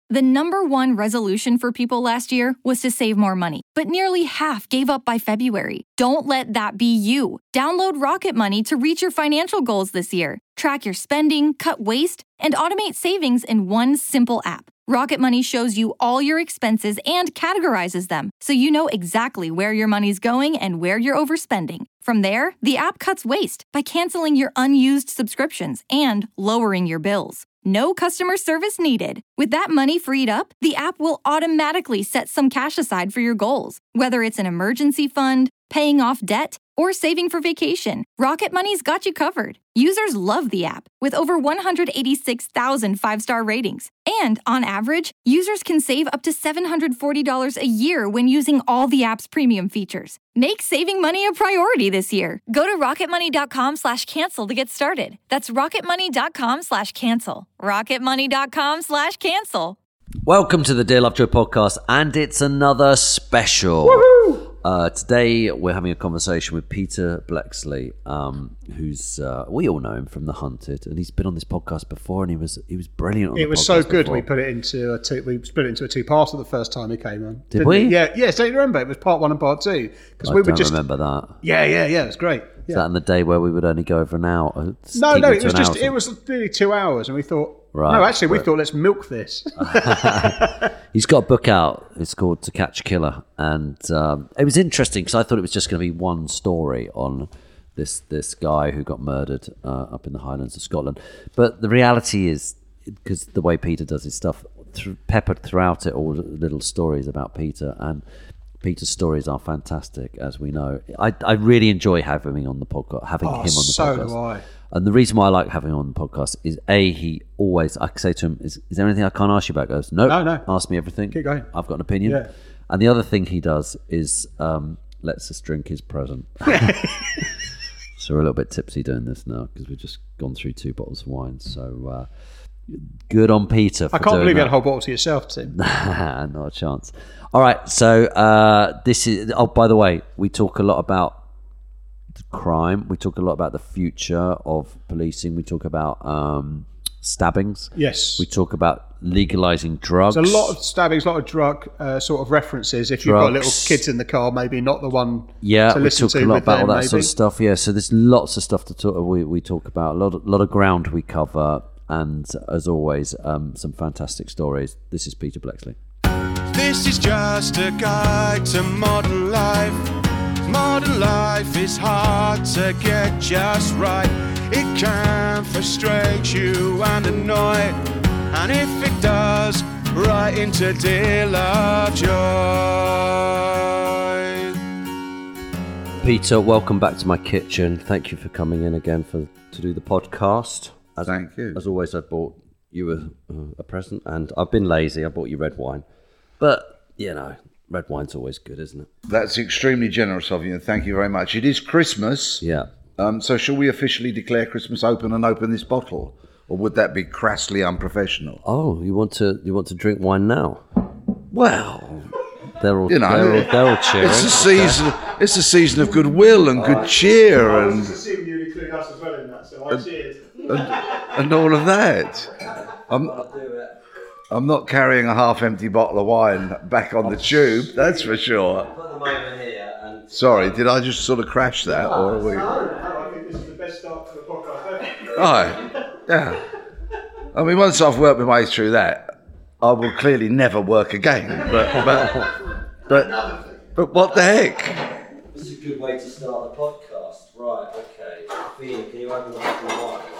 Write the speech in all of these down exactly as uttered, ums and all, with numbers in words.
The number one resolution for people last year was to save more money, but nearly half gave up by February. Don't let that be you. Download Rocket Money to reach your financial goals this year. Track your spending, cut waste, and automate savings in one simple app. Rocket Money shows you all your expenses and categorizes them, so you know exactly where your money's going and where you're overspending. From there, the app cuts waste by canceling your unused subscriptions and lowering your bills. No customer service needed. With that money freed up, the app will automatically set some cash aside for your goals, whether it's an emergency fund, paying off debt, or saving for vacation. Rocket Money's got you covered. Users love the app, with over one hundred eighty-six thousand five-star ratings. And on average, users can save up to seven hundred forty dollars a year when using all the app's premium features. Make saving money a priority this year. Go to rocketmoney.com slash cancel to get started. That's rocketmoney.com slash cancel. rocketmoney.com slash cancel. Welcome to the Dear Lovejoy podcast, and it's another special. Woohoo! Uh, today we're having a conversation with Peter Bleksley, um, who's uh, we all know him from The Hunted, and he's been on this podcast before, and he was he was brilliant. On it the was podcast so good. before. We put it into a two. We split it into a two-parter the first time he came on. Did we? we? Yeah, yes. Don't you remember? It was part one and part two because I we don't were just remember that. Yeah, yeah, yeah. It was great. Is Yeah. that in the day where we would only go over an hour? Uh, No, keep no. it It to was an just. hour It was nearly two hours, and we thought. Right, No, actually, we right. thought let's milk this. He's got a book out. It's called To Catch a Killer, and um, it was interesting because I thought it was just going to be one story on this this guy who got murdered uh, up in the Highlands of Scotland. But the reality is, because the way Peter does his stuff, th- peppered throughout it all little stories about Peter, and Peter's stories are fantastic, as we know. I I really enjoy having him on the podcast. Having Oh, him on the so podcast. do I. And the reason why I like having him on the podcast is A, he always, I say to him, is, is there anything I can't ask you about? He goes, nope, No, no. ask me everything. Keep going. I've got an opinion. Yeah. And the other thing he does is um, lets us drink his present. So we're a little bit tipsy doing this now because we've just gone through two bottles of wine. So uh, good on Peter for I can't doing believe you that. had a whole bottle to yourself, Tim. Not a chance. All right, so uh, this is, oh, by the way, we talk a lot about crime. We talk a lot about the future of policing. We talk about um, stabbings. Yes. We talk about legalizing drugs. There's a lot of stabbings, a lot of drug uh, sort of references. If you've got little Drugs. kids in the car, maybe not the one yeah, to we listen talk to a lot with about them, all that maybe. sort of stuff. Yeah, so there's lots of stuff to talk. We we talk about a lot, of, lot of ground we cover, and as always, um, some fantastic stories. This is Peter Bleksley. This is just a guide to modern life. Modern life is hard to get just right. It can frustrate you and annoy. And if it does, right into Dear Lovejoy. Peter, welcome back to my kitchen. Thank you for coming in again for to do the podcast. As, Thank you. As always, I bought you a, uh, a present, and I've been lazy. I bought you red wine, but you know, red wine's always good, isn't it? That's extremely generous of you, and thank you very much. It is Christmas. Yeah. Um, so shall we officially declare Christmas open and open this bottle? Or would that be crassly unprofessional? Oh, you want to you want to drink wine now? Well, they're all You know, they're all, they're all cheering. it's a season. It's a season of goodwill and good cheer and, assuming you include us as well in that, so I cheered. and and all of that. I'm I'm not carrying a half-empty bottle of wine back on the tube. That's for sure. Put them over here and Sorry, did I just sort of crash that, or are we? I think this is the best start to the podcast ever. Oh, yeah. I mean, once I've worked my way through that, I will clearly never work again. But but but but what the heck? this is a good way to start the podcast. Right, okay. Ian, can you open the bottle of wine?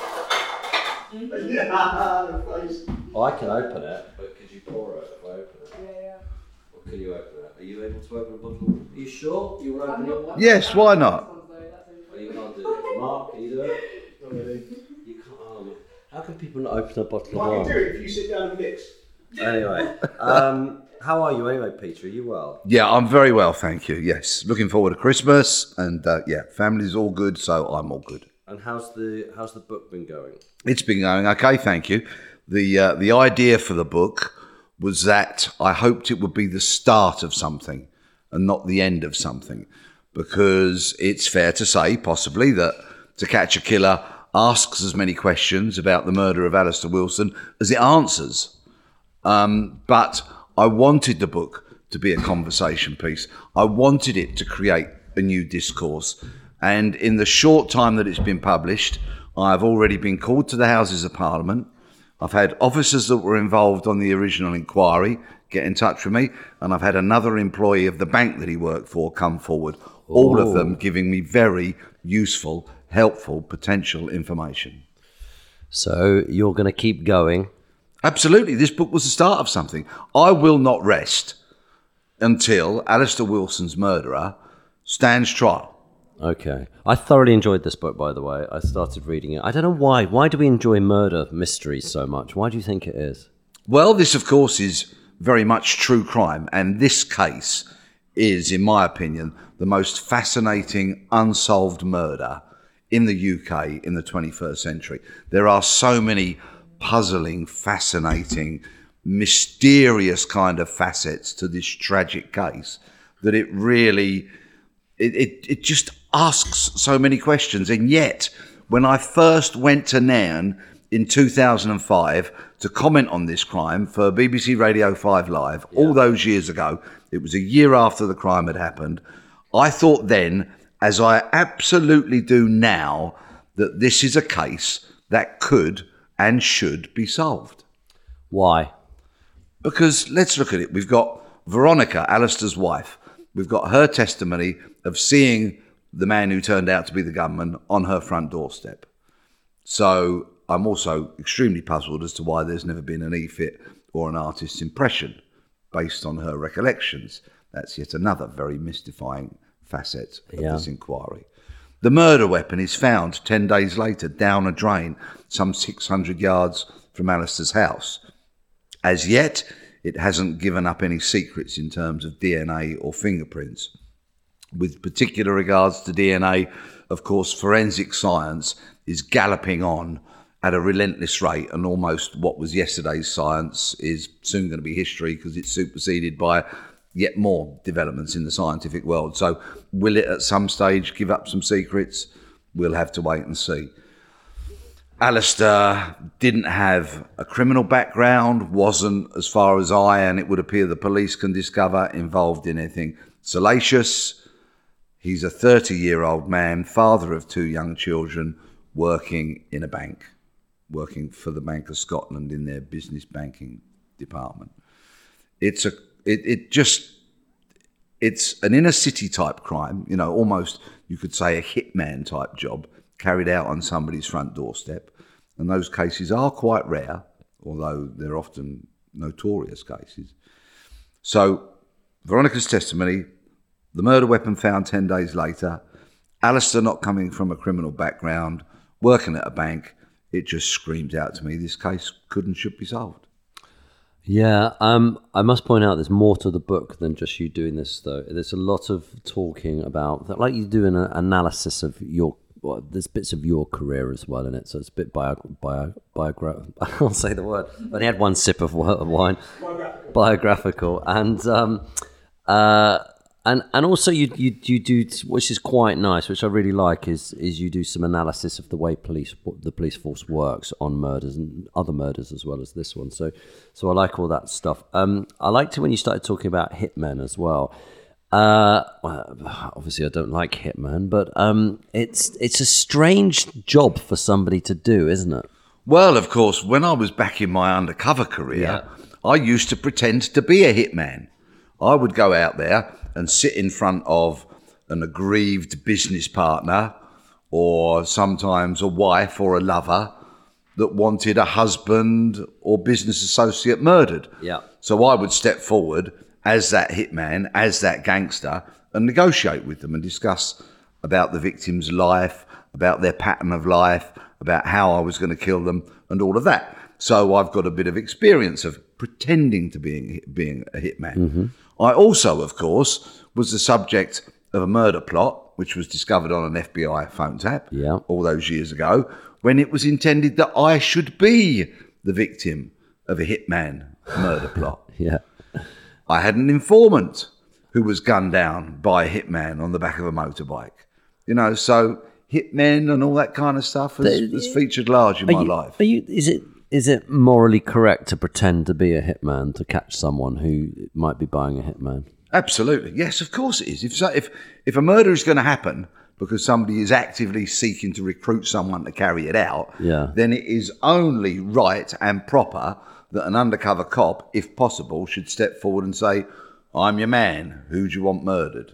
Yeah, the face. Oh, I can open it, but could you pour it if I open it? Yeah, yeah. Or can you open it? Are you able to open a bottle? Are you sure you will open it? Yes, why not? Oh, you can't do it. Mark, can you do it? Not really. You can't. Oh, how can people not open a bottle I of can do wine? it if you sit down and mix. Anyway, um, how are you anyway, Peter? Are you well? Yeah, I'm very well, thank you. Yes, looking forward to Christmas, and uh, yeah, family's all good, so I'm all good. And how's the how's the book been going? It's been going okay, thank you. The uh, the idea for the book was that I hoped it would be the start of something and not the end of something, because it's fair to say, possibly, that To Catch a Killer asks as many questions about the murder of Alistair Wilson as it answers. Um, but I wanted the book to be a conversation piece. I wanted it to create a new discourse. And in the short time that it's been published, I've already been called to the Houses of Parliament. I've had officers that were involved on the original inquiry get in touch with me, and I've had another employee of the bank that he worked for come forward, all of them giving me very useful, helpful, potential information. So you're going to keep going? Absolutely. This book was the start of something. I will not rest until Alistair Wilson's murderer stands trial. Okay. I thoroughly enjoyed this book, by the way. I started reading it. I don't know why. Why do we enjoy murder mysteries so much? Why do you think it is? Well, this, of course, is very much true crime. And this case is, in my opinion, the most fascinating unsolved murder in the U K in the twenty-first century. There are so many puzzling, fascinating, mysterious kind of facets to this tragic case that it really, it, it, it just asks so many questions. And yet, when I first went to Nairn in two thousand five to comment on this crime for B B C Radio five Live, yeah. all those years ago, it was a year after the crime had happened, I thought then, as I absolutely do now, that this is a case that could and should be solved. Why? Because let's look at it. We've got Veronica, Alistair's wife. We've got her testimony of seeing the man who turned out to be the gunman on her front doorstep. So I'm also extremely puzzled as to why there's never been an E F I T or an artist's impression based on her recollections. That's yet another very mystifying facet of yeah. this inquiry. The murder weapon is found ten days later down a drain some six hundred yards from Alistair's house. As yet, it hasn't given up any secrets in terms of D N A or fingerprints. With particular regards to D N A, of course, forensic science is galloping on at a relentless rate, and almost what was yesterday's science is soon going to be history because it's superseded by yet more developments in the scientific world. So will it at some stage give up some secrets? We'll have to wait and see. Alistair didn't have a criminal background, wasn't, as far as I, and it would appear the police can discover, involved in anything salacious. He's a thirty-year-old man, father of two young children, working in a bank, working for the Bank of Scotland in their business banking department. It's a It, it just, it's an inner city type crime, you know, almost you could say a hitman type job carried out on somebody's front doorstep. And those cases are quite rare, although they're often notorious cases. So Veronica's testimony, the murder weapon found ten days later, Alistair not coming from a criminal background, working at a bank, it just screams out to me this case could and should be solved. Yeah, um, I must point out there's more to the book than just you doing this, though. There's a lot of talking about, like you do an analysis of your, well, there's bits of your career as well in it, so it's a bit bio, bio, biogra- I'll say the word. I only had one sip of wine. Biographical. Biographical. And um, uh, and and also you, you you do, which is quite nice, which I really like, is is you do some analysis of the way police the police force works on murders and other murders as well as this one. So so I like all that stuff. Um, I liked it when you started talking about hitmen as well. Uh, well, obviously I don't like hitmen, but um, it's it's a strange job for somebody to do, isn't it? Well, of course, when I was back in my undercover career, yeah. I used to pretend to be a hitman. I would go out there and sit in front of an aggrieved business partner or sometimes a wife or a lover that wanted a husband or business associate murdered. Yeah. So I would step forward as that hitman, as that gangster, and negotiate with them and discuss about the victim's life, about their pattern of life, about how I was going to kill them and all of that. So I've got a bit of experience of pretending to being being a hitman. Mm-hmm. I also, of course, was the subject of a murder plot, which was discovered on an F B I phone tap yeah. all those years ago, when it was intended that I should be the victim of a hitman murder plot. Yeah. I had an informant who was gunned down by a hitman on the back of a motorbike. You know, so hitmen and all that kind of stuff has, has featured large in are my you, life. Are you? Is it Is it morally correct to pretend to be a hitman to catch someone who might be buying a hitman? Absolutely. Yes, of course it is. If so, if if a murder is going to happen because somebody is actively seeking to recruit someone to carry it out, Yeah. then it is only right and proper that an undercover cop, if possible, should step forward and say, I'm your man. Who do you want murdered?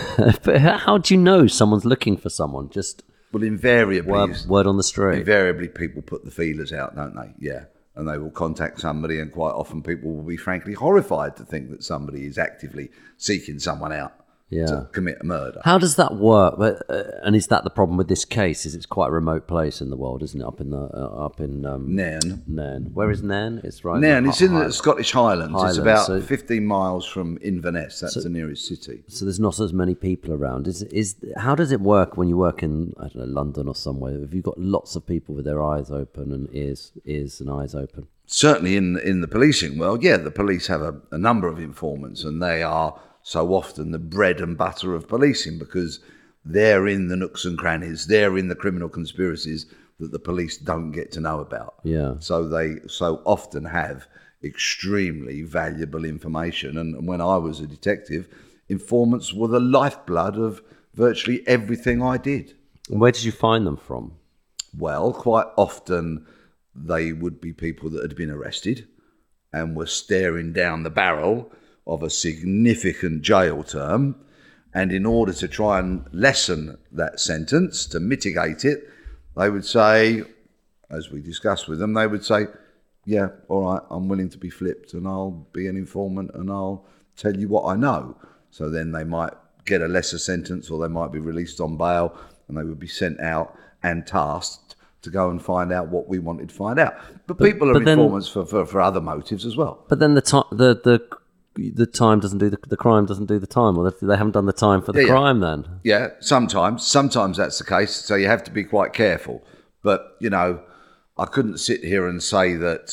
But how do you know someone's looking for someone? Just Well, invariably, word, word on the street. invariably people put the feelers out, don't they? Yeah. And they will contact somebody, and quite often people will be frankly horrified to think that somebody is actively seeking someone out Yeah. to commit a murder. How does that work? But, uh, and is that the problem with this case? Is it's quite a remote place in the world, isn't it? Up in the uh, up in um, Nairn. Nairn. Where is Nairn? It's right. Nairn, the it's in Hi- the Scottish Highlands. Highlands, It's about so- fifteen miles from Inverness. That's the nearest city. So there's not as many people around. Is is how does it work when you work in I don't know London or somewhere? Have you got lots of people with their eyes open and ears ears and eyes open? Certainly in in the policing world, yeah, the police have a, a number of informants, and they are so often the bread and butter of policing because they're in the nooks and crannies, they're in the criminal conspiracies that the police don't get to know about. Yeah. So they so often have extremely valuable information. And, and when I was a detective, informants were the lifeblood of virtually everything I did. And where did you find them from? Well, quite often they would be people that had been arrested and were staring down the barrel of a significant jail term. And in order to try and lessen that sentence, to mitigate it, they would say, as we discussed with them, they would say, yeah, all right, I'm willing to be flipped and I'll be an informant and I'll tell you what I know. So then they might get a lesser sentence or they might be released on bail and they would be sent out and tasked to go and find out what we wanted to find out. But, But- people are but then- informants for, for, for other motives as well. But then the time the the the time doesn't do the the crime doesn't do the time, or they haven't done the time for the Yeah, yeah. crime. Then Yeah, sometimes. Sometimes that's the case. So you have to be quite careful. But, you know, I couldn't sit here and say that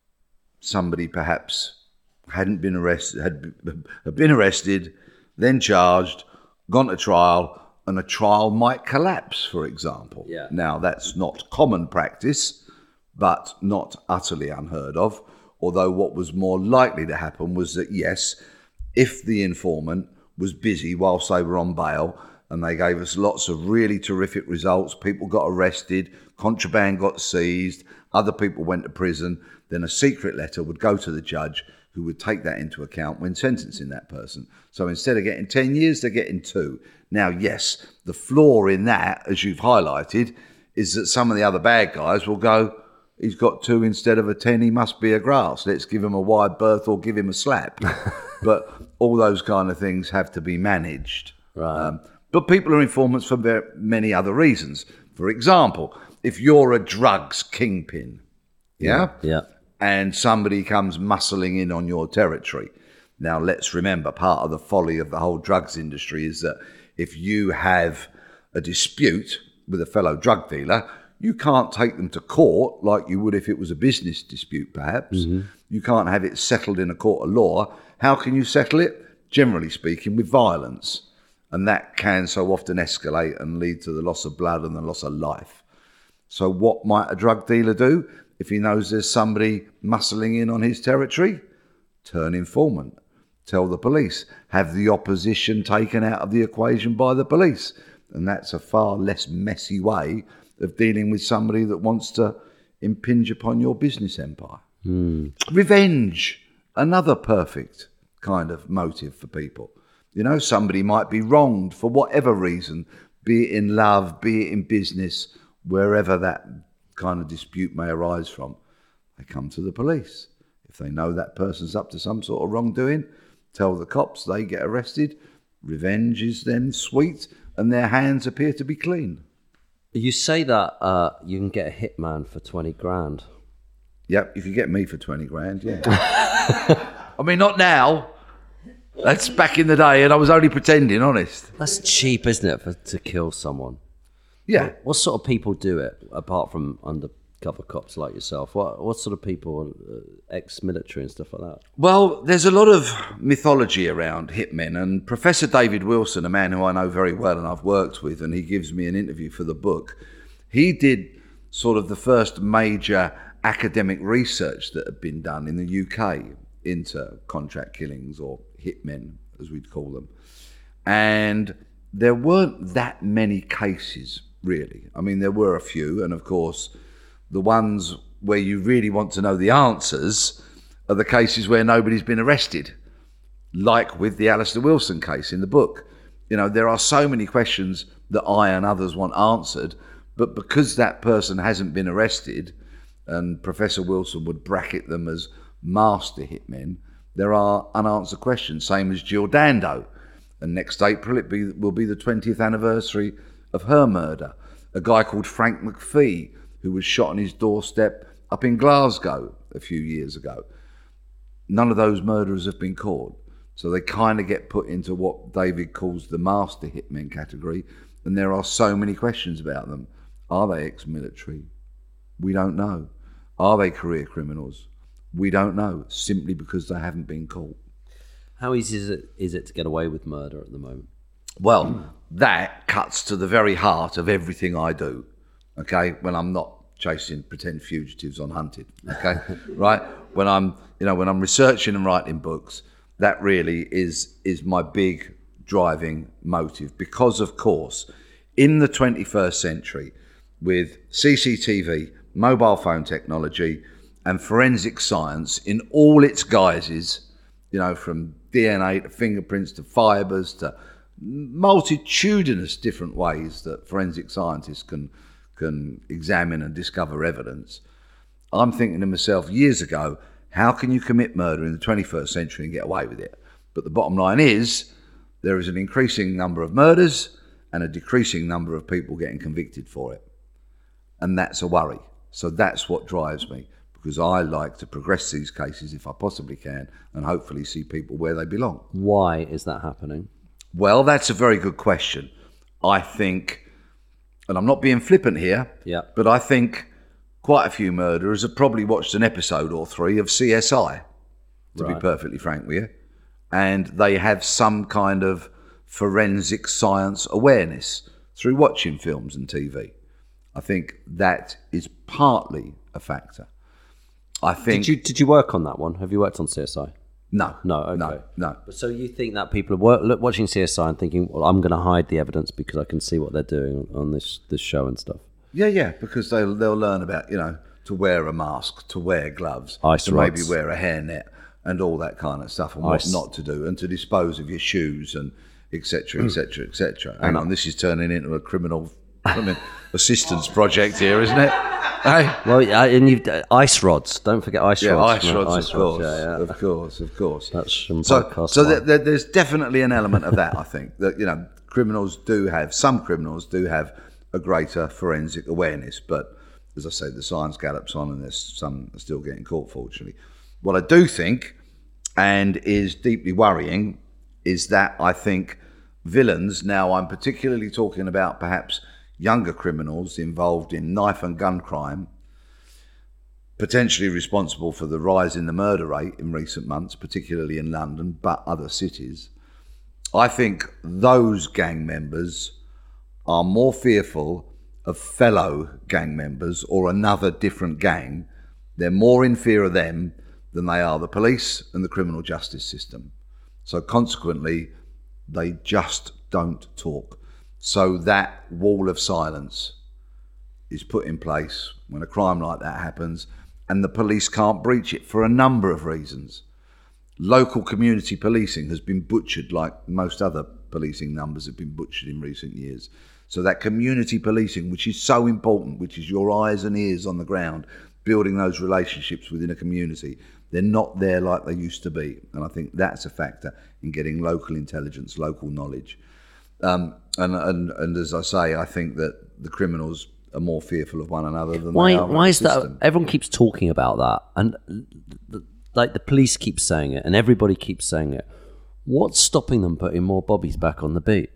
somebody perhaps hadn't been arrested, had had been arrested, then charged, gone to trial, and a trial might collapse, for example. Yeah. Now, that's not common practice, but not utterly unheard of. Although what was more likely to happen was that, yes, if the informant was busy whilst they were on bail and they gave us lots of really terrific results, people got arrested, contraband got seized, other people went to prison, then a secret letter would go to the judge who would take that into account when sentencing that person. So instead of getting ten years, they're getting two. Now, yes, the flaw in that, as you've highlighted, is that some of the other bad guys will go, he's got two instead of a ten, he must be a grass. Let's give him a wide berth or give him a slap. But all those kind of things have to be managed. Right. Um, but people are informants for very many other reasons. For example, if you're a drugs kingpin, yeah? yeah, and somebody comes muscling in on your territory. Now, let's remember, part of the folly of the whole drugs industry is that if you have a dispute with a fellow drug dealer, you can't take them to court like you would if it was a business dispute, perhaps. Mm-hmm. You can't have it settled in a court of law. How can you settle it? Generally speaking, with violence. And that can so often escalate and lead to the loss of blood and the loss of life. So what might a drug dealer do if he knows there's somebody muscling in on his territory? Turn informant. Tell the police. Have the opposition taken out of the equation by the police. And that's a far less messy way of dealing with somebody that wants to impinge upon your business empire. Mm. Revenge, another perfect kind of motive for people. You know, somebody might be wronged for whatever reason, be it in love, be it in business, wherever that kind of dispute may arise from. They come to the police. If they know that person's up to some sort of wrongdoing, tell the cops, they get arrested. Revenge is then sweet and their hands appear to be clean. You say that uh, you can get a hitman for twenty grand. Yep, you could get me for twenty grand, yeah. I mean, not now. That's back in the day, and I was only pretending, honest. That's cheap, isn't it, for, to kill someone? Yeah. What sort of people do it, apart from undercover cops like yourself? What what sort of people, uh, ex-military and stuff like that? Well, there's a lot of mythology around hitmen, and Professor David Wilson, a man who I know very well and I've worked with, and he gives me an interview for the book, he did sort of the first major academic research that had been done in the U K into contract killings, or hitmen, as we'd call them. And there weren't that many cases, really. I mean, there were a few, and of course, the ones where you really want to know the answers are the cases where nobody's been arrested, like with the Alistair Wilson case in the book. You know, there are so many questions that I and others want answered, but because that person hasn't been arrested, and Professor Wilson would bracket them as master hitmen, there are unanswered questions, same as Jill Dando. And next April it be, will be the twentieth anniversary of her murder. A guy called Frank McPhee, who was shot on his doorstep up in Glasgow a few years ago. None of those murderers have been caught. So they kind of get put into what David calls the master hitmen category. And there are so many questions about them. Are they ex-military? We don't know. Are they career criminals? We don't know, simply because they haven't been caught. How easy is it, is it to get away with murder at the moment? Well, that cuts to the very heart of everything I do, okay, when I'm not chasing pretend fugitives on Hunted, okay, right? When I'm, you know, when I'm researching and writing books, that really is is my big driving motive, because, of course, in the twenty-first century, with C C T V, mobile phone technology, and forensic science in all its guises, you know, from D N A to fingerprints to fibres to multitudinous different ways that forensic scientists can can examine and discover evidence. I'm thinking to myself, years ago, how can you commit murder in the twenty-first century and get away with it? But the bottom line is, there is an increasing number of murders and a decreasing number of people getting convicted for it. And that's a worry. So that's what drives me, because I like to progress these cases if I possibly can, and hopefully see people where they belong. Why is that happening? Well, that's a very good question. I think, and I'm not being flippant here, yeah. but I think quite a few murderers have probably watched an episode or three of C S I, to right. be perfectly frank with you, and they have some kind of forensic science awareness through watching films and T V. I think that is partly a factor. I think. Did you did you work on that one? Have you worked on C S I? No, no, okay. no, no. So you think that people are work, look, watching C S I and thinking, well, I'm going to hide the evidence because I can see what they're doing on, on this this show and stuff? Yeah, yeah, because they'll they'll learn about, you know, to wear a mask, to wear gloves, Ice to rods. maybe wear a hairnet and all that kind of stuff, and Ice. what not to do, and to dispose of your shoes and et cetera, et cetera, et cetera. Hang on, this is turning into a criminal I mean, assistance project here, isn't it? Hey? Well, yeah, and you've uh, ice rods. Don't forget ice Yeah, rods. ice No, rods, ice of course, Yeah, yeah. of course, of course. That's some So, podcast so wine. there, there, there's definitely an element of that. I think that, you know, criminals do have some criminals do have a greater forensic awareness, but as I say, the science gallops on, and there's some are still getting caught. Fortunately, what I do think, and is deeply worrying, is that I think villains. Now, I'm particularly talking about perhaps younger criminals involved in knife and gun crime, potentially responsible for the rise in the murder rate in recent months, particularly in London, but other cities. I think those gang members are more fearful of fellow gang members or another different gang. They're more in fear of them than they are the police and the criminal justice system. So consequently, they just don't talk. So that wall of silence is put in place when a crime like that happens, and the police can't breach it for a number of reasons. Local community policing has been butchered like most other policing numbers have been butchered in recent years. So that community policing, which is so important, which is your eyes and ears on the ground, building those relationships within a community, they're not there like they used to be. And I think that's a factor in getting local intelligence, local knowledge. Um, and, and and as I say, I think that the criminals are more fearful of one another than why, they are. Why is the system. that? Everyone keeps talking about that, and the, like the police keep saying it, and everybody keeps saying it. What's stopping them putting more bobbies back on the beat?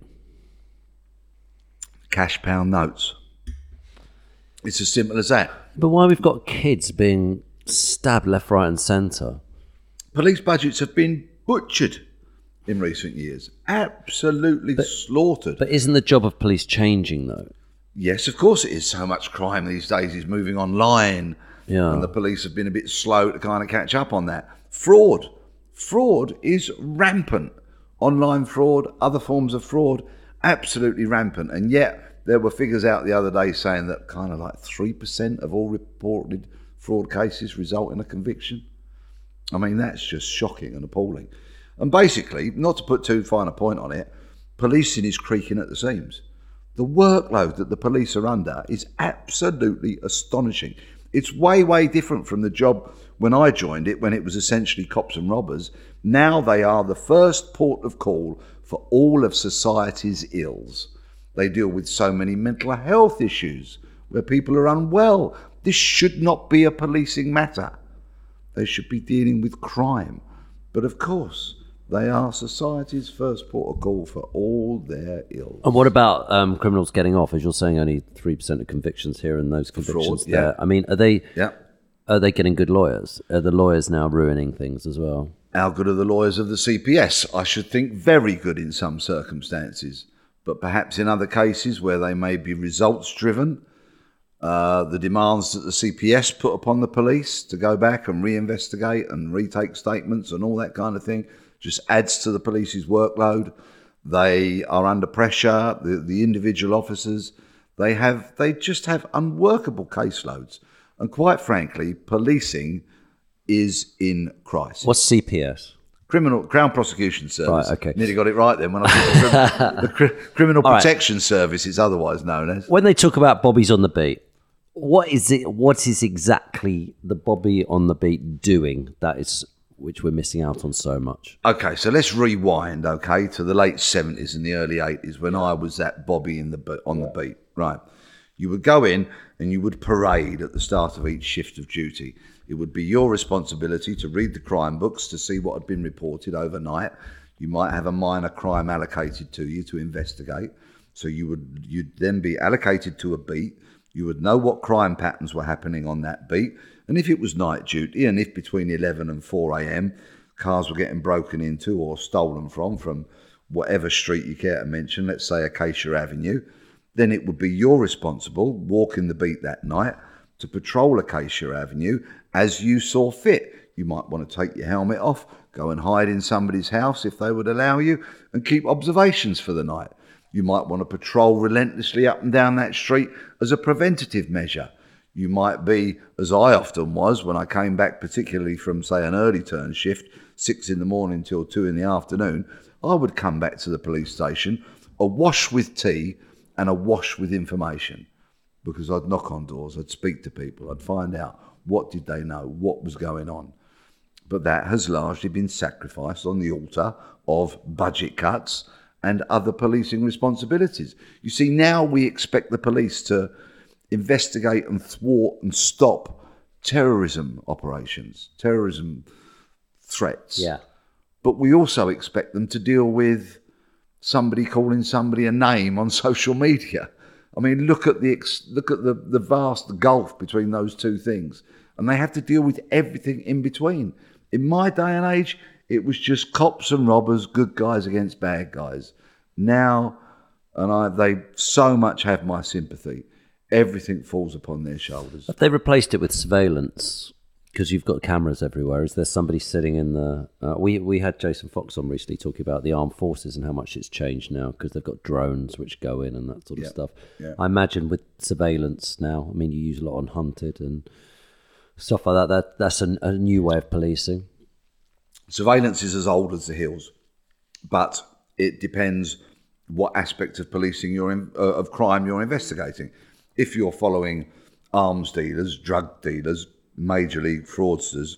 Cash pound notes. It's as simple as that. But why we've got kids being stabbed left, right, and centre? Police budgets have been butchered in recent years, absolutely but, slaughtered. But isn't the job of police changing though? Yes, of course it is. So much crime these days is moving online. Yeah. And the police have been a bit slow to kind of catch up on that. Fraud. Fraud is rampant. Online fraud, other forms of fraud, absolutely rampant. And yet there were figures out the other day saying that kind of like three percent of all reported fraud cases result in a conviction. I mean, that's just shocking and appalling. And basically, not to put too fine a point on it, policing is creaking at the seams. The workload that the police are under is absolutely astonishing. It's way, way different from the job when I joined it, when it was essentially cops and robbers. Now they are the first port of call for all of society's ills. They deal with so many mental health issues where people are unwell. This should not be a policing matter. They should be dealing with crime. But of course, they are society's first port of call for all their ills. And what about um, criminals getting off? As you're saying, only three percent of convictions here and those convictions Fraud, there. yeah. I mean, are they Yeah. are they getting good lawyers? Are the lawyers now ruining things as well? How good are the lawyers of the C P S? I should think very good in some circumstances. But perhaps in other cases where they may be results driven, uh, the demands that the C P S put upon the police to go back and reinvestigate and retake statements and all that kind of thing just adds to the police's workload. They are under pressure. The, the individual officers, they have, they just have unworkable caseloads. And quite frankly, policing is in crisis. What's C P S? Criminal Crown Prosecution Service. Right, okay. Nearly got it right then. When I said the, the cri- Criminal All right. Protection Service is otherwise known as. When they talk about Bobby's on the beat, what is it? What is exactly the Bobby on the beat doing that is which we're missing out on so much? Okay, so let's rewind. Okay, to the late seventies and the early eighties when I was that Bobby in the be- on the beat. Right, you would go in and you would parade at the start of each shift of duty. It would be your responsibility to read the crime books to see what had been reported overnight. You might have a minor crime allocated to you to investigate. So you would you'd then be allocated to a beat. You would know what crime patterns were happening on that beat. And if it was night duty, and if between eleven and four a.m. cars were getting broken into or stolen from, from whatever street you care to mention, let's say Acacia Avenue, then it would be your responsible, walking the beat that night, to patrol Acacia Avenue as you saw fit. You might want to take your helmet off, go and hide in somebody's house if they would allow you, and keep observations for the night. You might want to patrol relentlessly up and down that street as a preventative measure. You might be, as I often was when I came back, particularly from, say, an early turn shift, six in the morning till two in the afternoon, I would come back to the police station, awash with tea and awash with information. Because I'd knock on doors, I'd speak to people, I'd find out what did they know, what was going on. But that has largely been sacrificed on the altar of budget cuts and other policing responsibilities. You see, now we expect the police to investigate and thwart and stop terrorism operations, terrorism threats. Yeah. But we also expect them to deal with somebody calling somebody a name on social media. I mean, look at the ex- look at the, the vast gulf between those two things. And they have to deal with everything in between. In my day and age, it was just cops and robbers, good guys against bad guys. Now, and I, they so much have my sympathy, everything falls upon their shoulders. Have they replaced it with surveillance? Because you've got cameras everywhere. Is there somebody sitting in the... Uh, we, we had Jason Fox on recently talking about the armed forces and how much it's changed now because they've got drones which go in and that sort of Yeah, stuff. yeah. I imagine with surveillance now, I mean, you use a lot on Hunted and stuff like that. that that's a, a new way of policing. Surveillance is as old as the hills, but it depends what aspect of policing you're in, uh, of crime you're investigating. If you're following arms dealers, drug dealers, major league fraudsters,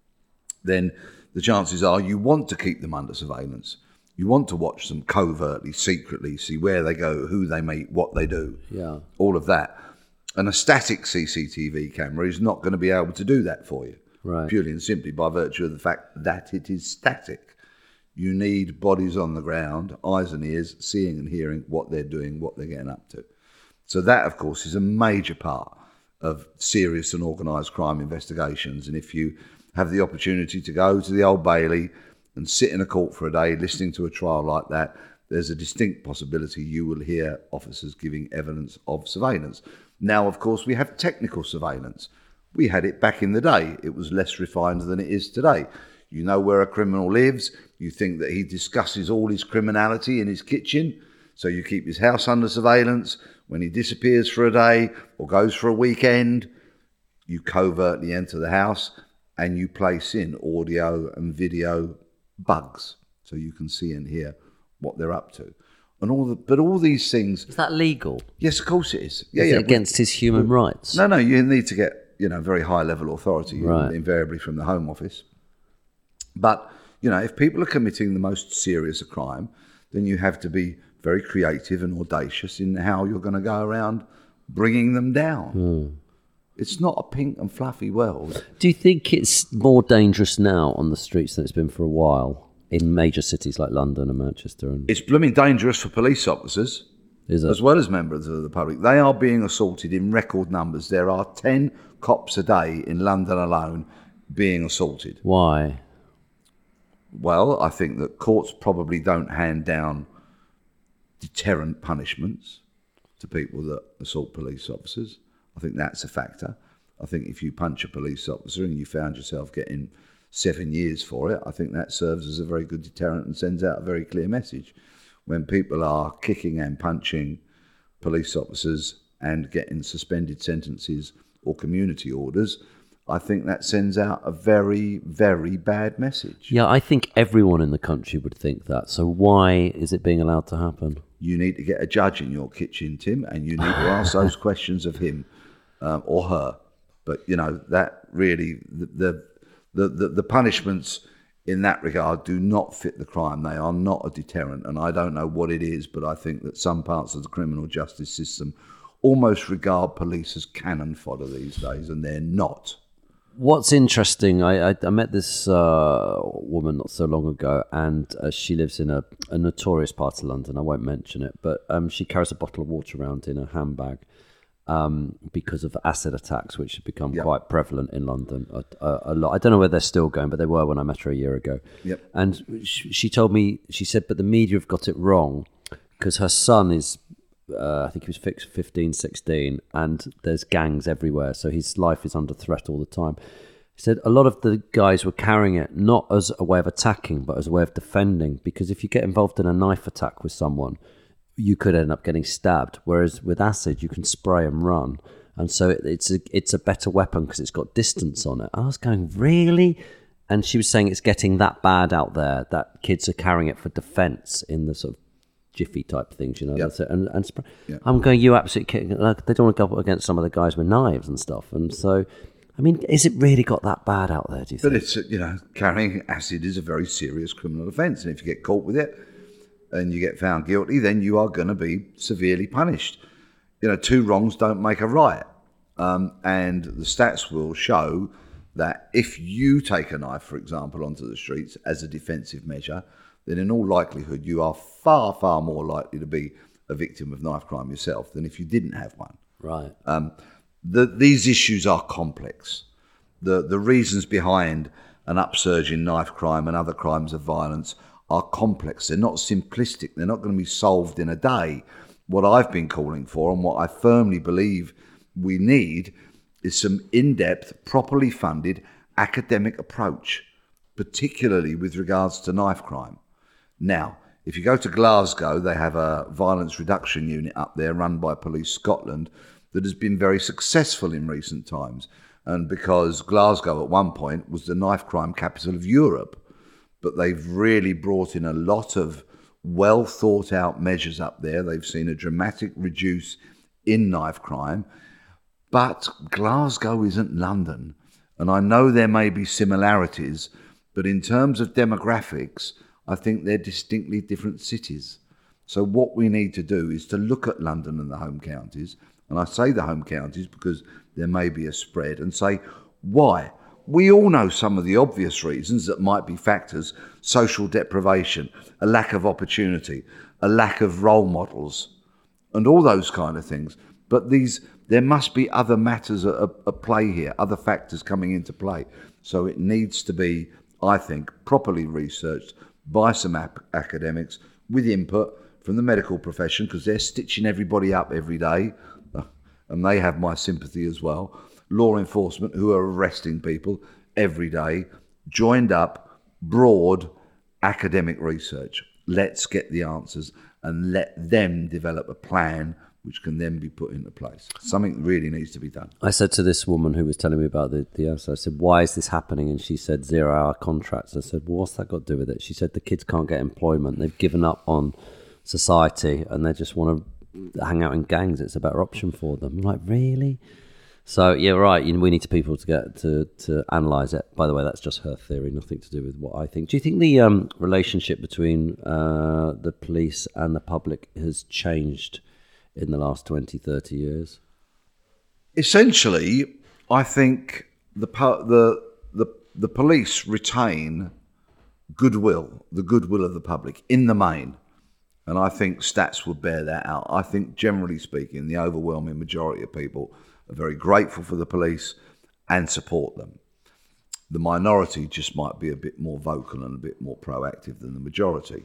then the chances are you want to keep them under surveillance. You want to watch them covertly, secretly, see where they go, who they meet, what they do, Yeah. all of that. And a static C C T V camera is not going to be able to do that for you, Right. purely and simply by virtue of the fact that it is static. You need bodies on the ground, eyes and ears, seeing and hearing what they're doing, what they're getting up to. So that, of course, is a major part of serious and organised crime investigations. And if you have the opportunity to go to the Old Bailey and sit in a court for a day listening to a trial like that, there's a distinct possibility you will hear officers giving evidence of surveillance. Now, of course, we have technical surveillance, We had it back in the day. It was less refined than it is today. You know where a criminal lives. You think that he discusses all his criminality in his kitchen. So you keep his house under surveillance. When he disappears for a day or goes for a weekend, you covertly enter the house and you place in audio and video bugs so you can see and hear what they're up to. And all the, but all these things... Is that legal? Yes, of course it is. Yeah, is yeah. it against his human we, rights? No, no, you need to get, you know, very high level authority, right. invariably from the Home Office. But, you know, if people are committing the most serious crime, then you have to be very creative and audacious in how you're going to go around bringing them down. Mm. It's not a pink and fluffy world. Do you think it's more dangerous now on the streets than it's been for a while in major cities like London and Manchester? And It's blooming dangerous for police officers, is it? as well as members of the public. They are being assaulted in record numbers. There are ten cops a day in London alone being assaulted. Why? Well, I think that courts probably don't hand down deterrent punishments to people that assault police officers. I think that's a factor. I think if you punch a police officer and you found yourself getting seven years for it, I think that serves as a very good deterrent and sends out a very clear message. When people are kicking and punching police officers and getting suspended sentences or community orders, I think that sends out a very, very bad message. Yeah, I think everyone in the country would think that. So why is it being allowed to happen? You need to get a judge in your kitchen, Tim, and you need to ask those questions of him um, or her. But, you know, that really, the, the, the, the punishments in that regard do not fit the crime. They are not a deterrent. And I don't know what it is, but I think that some parts of the criminal justice system almost regard police as cannon fodder these days, and they're not. What's interesting, I, I, I met this uh, woman not so long ago, and uh, she lives in a, a notorious part of London. I won't mention it, but um, she carries a bottle of water around in her handbag um, because of acid attacks, which have become Yep. quite prevalent in London a, a, a lot. I don't know whether they're still going, but they were when I met her a year ago. Yep. And she, she told me, she said, but the media have got it wrong because her son is... Uh, I think he was fifteen, sixteen, and there's gangs everywhere, so his life is under threat all the time. He said a lot of the guys were carrying it not as a way of attacking, but as a way of defending, because if you get involved in a knife attack with someone, you could end up getting stabbed, whereas with acid, you can spray and run, and so it, it's, a, it's a better weapon because it's got distance on it. I was going, really? And she was saying it's getting that bad out there that kids are carrying it for defence in the sort of jiffy type things, you know. Yep. That's it. And, and sp- Yep. I'm going, you absolutely kidding. Like, they don't want to go up against some of the guys with knives and stuff. And so, I mean, is it really got that bad out there, do you think? But it's, you know, carrying acid is a very serious criminal offence. And if you get caught with it and you get found guilty, then you are going to be severely punished. You know, two wrongs don't make a right. Um, and the stats will show that if you take a knife, for example, onto the streets as a defensive measure, then in all likelihood you are far, far more likely to be a victim of knife crime yourself than if you didn't have one. Right. Um, the, these issues are complex. The, the reasons behind an upsurge in knife crime and other crimes of violence are complex. They're not simplistic. They're not going to be solved in a day. What I've been calling for and what I firmly believe we need is some in-depth, properly funded academic approach, particularly with regards to knife crime. Now, if you go to Glasgow, they have a violence reduction unit up there run by Police Scotland that has been very successful in recent times. And because Glasgow at one point was the knife crime capital of Europe, but they've really brought in a lot of well thought out measures up there. They've seen a dramatic reduce in knife crime. But Glasgow isn't London. And I know there may be similarities, but in terms of demographics, I think they're distinctly different cities. So what we need to do is to look at London and the home counties, and I say the home counties because there may be a spread, and say, why? We all know some of the obvious reasons that might be factors: social deprivation, a lack of opportunity, a lack of role models, and all those kind of things. But these, there must be other matters at, at play here, other factors coming into play. So it needs to be, I think, properly researched by some ap- academics with input from the medical profession, because they're stitching everybody up every day, uh, and they have my sympathy as well. law enforcement who are arresting people every day, joined up, broad academic research. Let's get the answers and let them develop a plan which can then be put into place. Something really needs to be done. I said to this woman who was telling me about the, the answer, I said, why is this happening? And she said, zero-hour contracts. I said, well, what's that got to do with it? She said, the kids can't get employment. They've given up on society and they just want to hang out in gangs. It's a better option for them. I'm like, really? So, yeah, right, you know, we need to people to get to, to analyse it. By the way, that's just her theory, nothing to do with what I think. Do you think the um, relationship between uh, the police and the public has changed in the last twenty, thirty years? Essentially, I think the the the the police retain goodwill, the goodwill of the public in the main, and I think stats would bear that out. I think, generally speaking, the overwhelming majority of people are very grateful for the police and support them. The minority just might be a bit more vocal and a bit more proactive than the majority.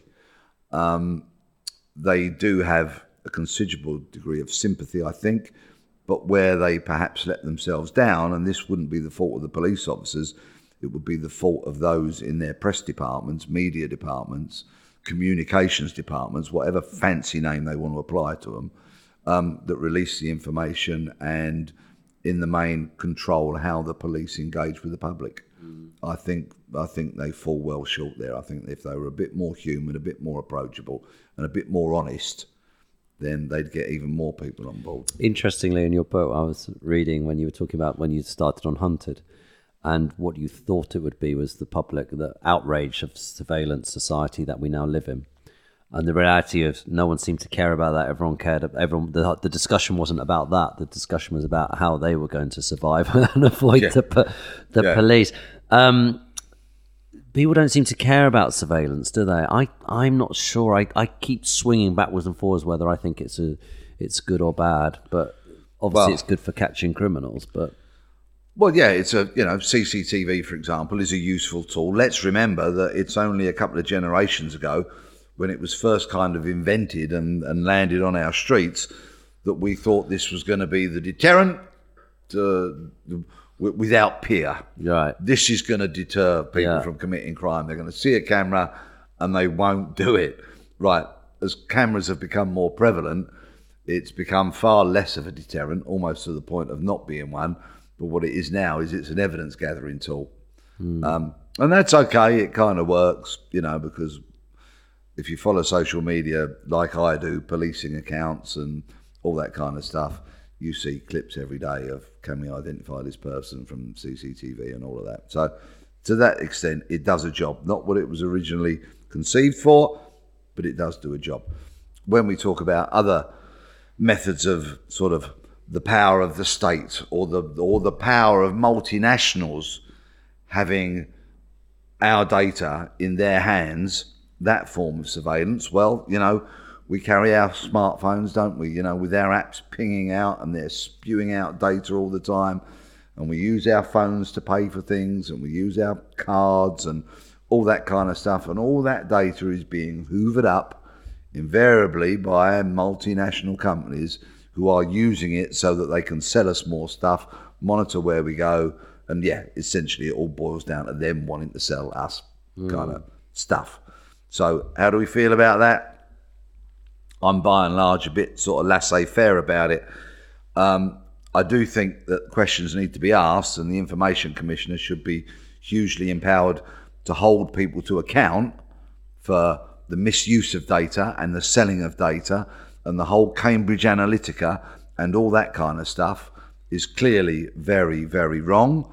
Um, they do have a considerable degree of sympathy, I think, but where they perhaps let themselves down, and this wouldn't be the fault of the police officers, it would be the fault of those in their press departments, media departments, communications departments, whatever fancy name they want to apply to them, um, that release the information and, in the main, control how the police engage with the public. Mm. I think I think they fall well short there. I think if they were a bit more human, a bit more approachable, and a bit more honest, then they'd get even more people on board. Interestingly, in your book, I was reading when you were talking about when you started on Hunted, and what you thought it would be was the public, the outrage of surveillance society that we now live in. And the reality of no one seemed to care about that. Everyone cared. Everyone. The, the discussion wasn't about that. The discussion was about how they were going to survive and avoid yeah. the, the yeah. police. Um, people don't seem to care about surveillance, do they? I, I'm not sure. I, I keep swinging backwards and forwards whether I think it's a it's good or bad. But obviously, well, it's good for catching criminals. But well, yeah, it's a you know C C T V, for example, is a useful tool. Let's remember that it's only a couple of generations ago, when it was first kind of invented and, and landed on our streets, that we thought this was going to be the deterrent to, w- without peer. Right. This is going to deter people yeah. from committing crime. They're going to see a camera and they won't do it. Right. As cameras have become more prevalent, it's become far less of a deterrent, almost to the point of not being one. But what it is now is it's an evidence gathering tool. Mm. Um, and that's okay. It kind of works, you know, because if you follow social media like I do, policing accounts and all that kind of stuff, you see clips every day of, can we identify this person from C C T V and all of that. So to that extent, it does a job. Not what it was originally conceived for, but it does do a job. When we talk about other methods of sort of the power of the state or the or the power of multinationals having our data in their hands, that form of surveillance, well, you know, we carry our smartphones, don't we? You know, with our apps pinging out and they're spewing out data all the time. And we use our phones to pay for things and we use our cards and all that kind of stuff. And all that data is being hoovered up invariably by multinational companies who are using it so that they can sell us more stuff, monitor where we go. And yeah, essentially it all boils down to them wanting to sell us mm. kind of stuff. So how do we feel about that? I'm by and large a bit sort of laissez-faire about it. Um, I do think that questions need to be asked, and the Information Commissioner should be hugely empowered to hold people to account for the misuse of data and the selling of data, and the whole Cambridge Analytica and all that kind of stuff is clearly very, very wrong.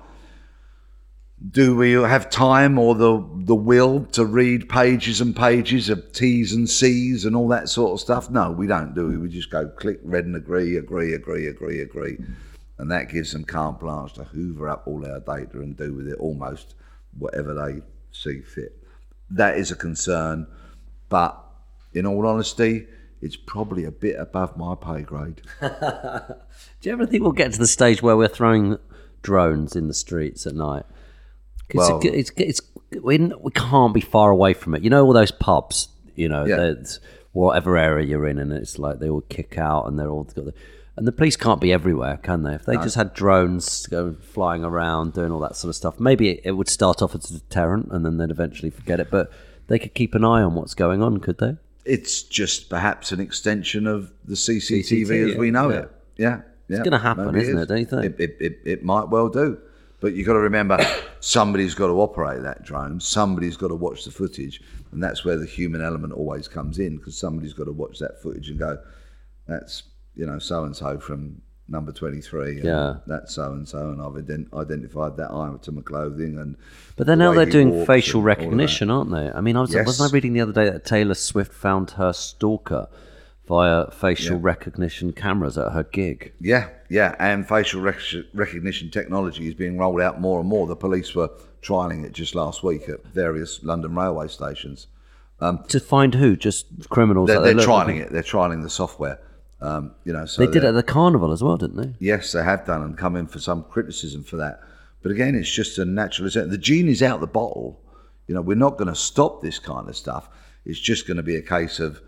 Do we have time or the the will to read pages and pages of T's and C's and all that sort of stuff? No, we don't, do we? We just go click, read and agree, agree, agree, agree, agree. And that gives them carte blanche to hoover up all our data and do with it almost whatever they see fit. That is a concern, but in all honesty, it's probably a bit above my pay grade. Do you ever think we'll get to the stage where we're throwing drones in the streets at night? Well, it's, it's, it's, we, we can't be far away from it. You know, all those pubs, you know, yeah. whatever area you're in, and it's like they all kick out and they're all got the, And the police can't be everywhere, can they? If they no. just had drones going flying around, doing all that sort of stuff, maybe it, it would start off as a deterrent and then they'd eventually forget it. But they could keep an eye on what's going on, could they? It's just perhaps an extension of the C C T V C C T V, as we know yeah. it. Yeah, yeah. It's going to happen, isn't it, it? Don't you think? It, it, it, it might well do. But you've got to remember, somebody's got to operate that drone. Somebody's got to watch the footage. And that's where the human element always comes in, because somebody's got to watch that footage and go, that's, you know, so-and-so from number twenty-three. And yeah. that's so-and-so. And I've ident- identified that item of clothing. And But then the now they're doing facial recognition, aren't they? I mean, I was, yes. wasn't I reading the other day that Taylor Swift found her stalker via facial yeah. recognition cameras at her gig? Yeah, yeah. And facial rec- recognition technology is being rolled out more and more. The police were trialling it just last week at various London railway stations. Um, to find who? Just criminals? They're, that they're trialling it. They're trialling the software. Um, you know, so they did it at the carnival as well, didn't they? Yes, they have done, and come in for some criticism for that. But again, it's just a natural. The genie's out the bottle. You know, we're not going to stop this kind of stuff. It's just going to be a case of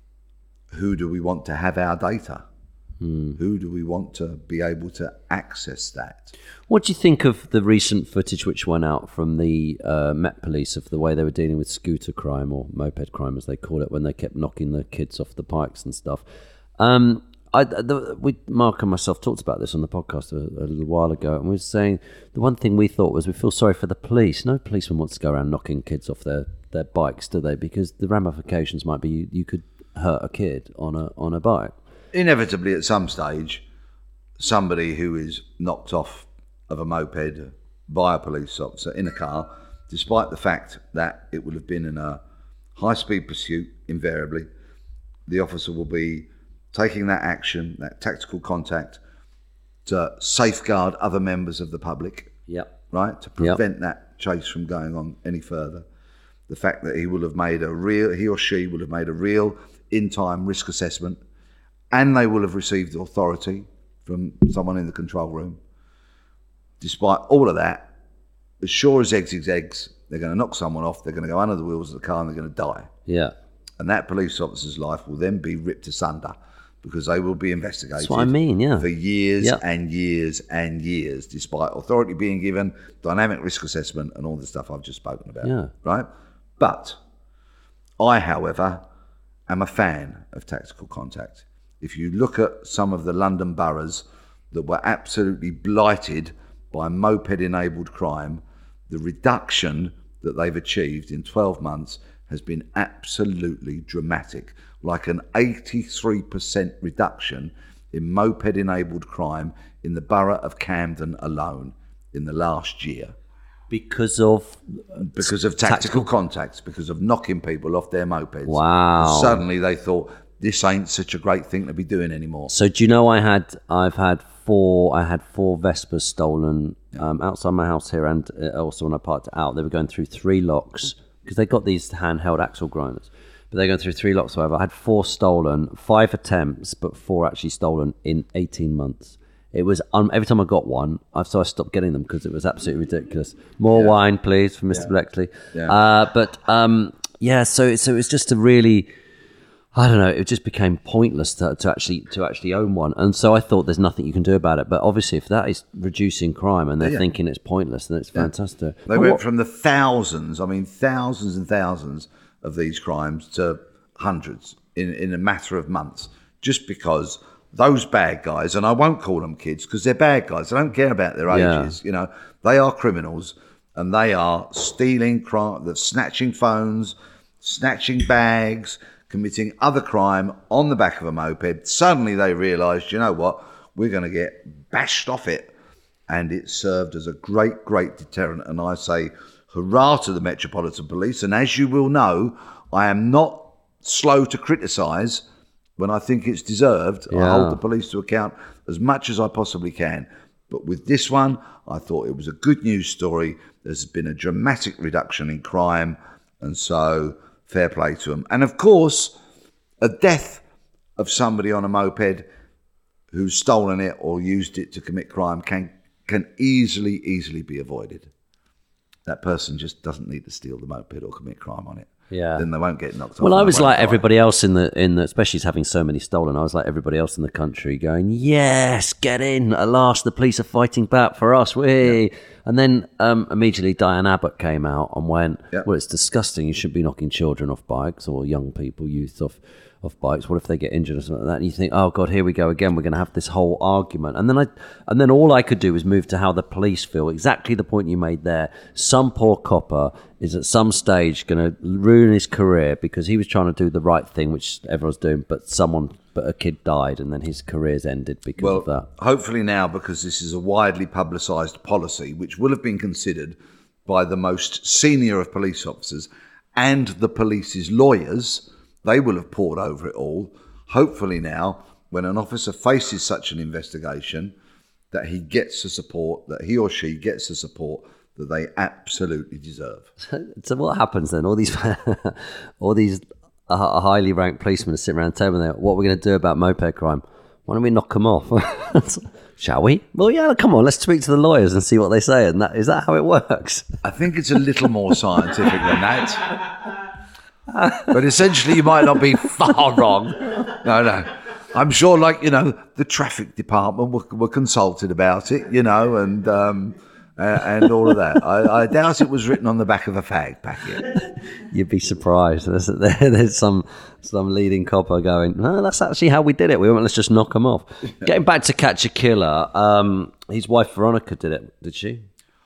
who do we want to have our data? Hmm. Who do we want to be able to access that? What do you think of the recent footage which went out from the uh, Met Police of the way they were dealing with scooter crime, or moped crime as they call it, when they kept knocking the kids off the bikes and stuff? Um, I, the, we, Mark and myself talked about this on the podcast a, a little while ago, and we were saying the one thing we thought was we feel sorry for the police. No policeman wants to go around knocking kids off their, their bikes, do they? Because the ramifications might be you, you could hurt a kid on a on a bike. Inevitably, at some stage, somebody who is knocked off of a moped by a police officer in a car, despite the fact that it would have been in a high-speed pursuit, invariably, the officer will be taking that action, that tactical contact, to safeguard other members of the public, yep. right? To prevent yep. that chase from going on any further. The fact that he will have made a real, he or she will have made a real in-time risk assessment, and they will have received authority from someone in the control room. Despite all of that, as sure as eggs is eggs, they're going to knock someone off, they're going to go under the wheels of the car and they're going to die. Yeah. And that police officer's life will then be ripped asunder, because they will be investigated. That's what I mean, yeah. For years yep. and years and years, despite authority being given, dynamic risk assessment, and all the stuff I've just spoken about. Yeah. Right? But I, however, am a fan of tactical contact. If you look at some of the London boroughs that were absolutely blighted by moped-enabled crime, the reduction that they've achieved in twelve months has been absolutely dramatic. Like an eighty-three percent reduction in moped-enabled crime in the borough of Camden alone in the last year. Because of? Because of tactical, tactical contacts, because of knocking people off their mopeds. Wow. And suddenly they thought, this ain't such a great thing to be doing anymore. So do you know I had, I've had four, I had four Vespas stolen um, outside my house here, and also when I parked it out, they were going through three locks, because they got these handheld axle grinders. But they're going through three locks, however. I had four stolen, five attempts, but four actually stolen in eighteen months. It was, um, every time I got one, I, so I stopped getting them because it was absolutely ridiculous. More yeah. wine, please, for Mister Yeah. Bleckley. Yeah. Uh, but, um, yeah, so, so it was just a really, I don't know, it just became pointless to, to actually to actually own one. And so I thought there's nothing you can do about it. But obviously, if that is reducing crime and they're yeah. thinking it's pointless, then it's yeah. fantastic. They but went what, from the thousands, I mean, thousands and thousands of these crimes to hundreds in, in a matter of months, just because those bad guys, and I won't call them kids because they're bad guys, I don't care about their ages, yeah. you know, they are criminals, and they are stealing, crime, they're snatching phones, snatching bags, committing other crime on the back of a moped. Suddenly they realised, you know what, we're going to get bashed off it, and it served as a great, great deterrent. And I say, hurrah to the Metropolitan Police. And as you will know, I am not slow to criticise when I think it's deserved. Yeah. I hold the police to account as much as I possibly can. But with this one, I thought it was a good news story. There's been a dramatic reduction in crime, and so fair play to them. And of course, a death of somebody on a moped who's stolen it or used it to commit crime can can easily, easily be avoided. That person just doesn't need to steal the moped or commit crime on it. Yeah. then they won't get knocked off. Well, I and they was won't like die. everybody else in the in the, especially having so many stolen. I was like everybody else in the country, going, "Yes, get in! At last, the police are fighting back for us." We. Yeah. And then um, immediately Diane Abbott came out and went, Yeah. "Well, it's disgusting. You shouldn't be knocking children off bikes or young people, youth off." off bikes. What if they get injured or something like that? And you think, oh God, here we go again. We're going to have this whole argument. And then I, and then all I could do was move to how the police feel. Exactly the point you made there. Some poor copper is at some stage going to ruin his career because he was trying to do the right thing, which everyone's doing, but someone, but a kid died, and then his career's ended because well, of that. Hopefully now, because this is a widely publicised policy, which will have been considered by the most senior of police officers and the police's lawyers. They will have pored over it all. Hopefully now, when an officer faces such an investigation, that he gets the support, that he or she gets the support that they absolutely deserve. So what happens then? All these, all these uh, highly ranked policemen sit around the table and they're, what are we going to do about moped crime? Why don't we knock them off? Shall we? Well, yeah, come on, let's speak to the lawyers and see what they say. And that, is that how it works? I think it's a little more scientific than that. But essentially, you might not be far wrong. No, no. I'm sure, like, you know, the traffic department were, were consulted about it, you know, and um, uh, and all of that. I, I doubt it was written on the back of a fag packet. You'd be surprised. There's, there's some some leading copper going, no, that's actually how we did it. We went, let's just knock them off. Getting back to Catch a Killer, um, his wife Veronica did it, did she?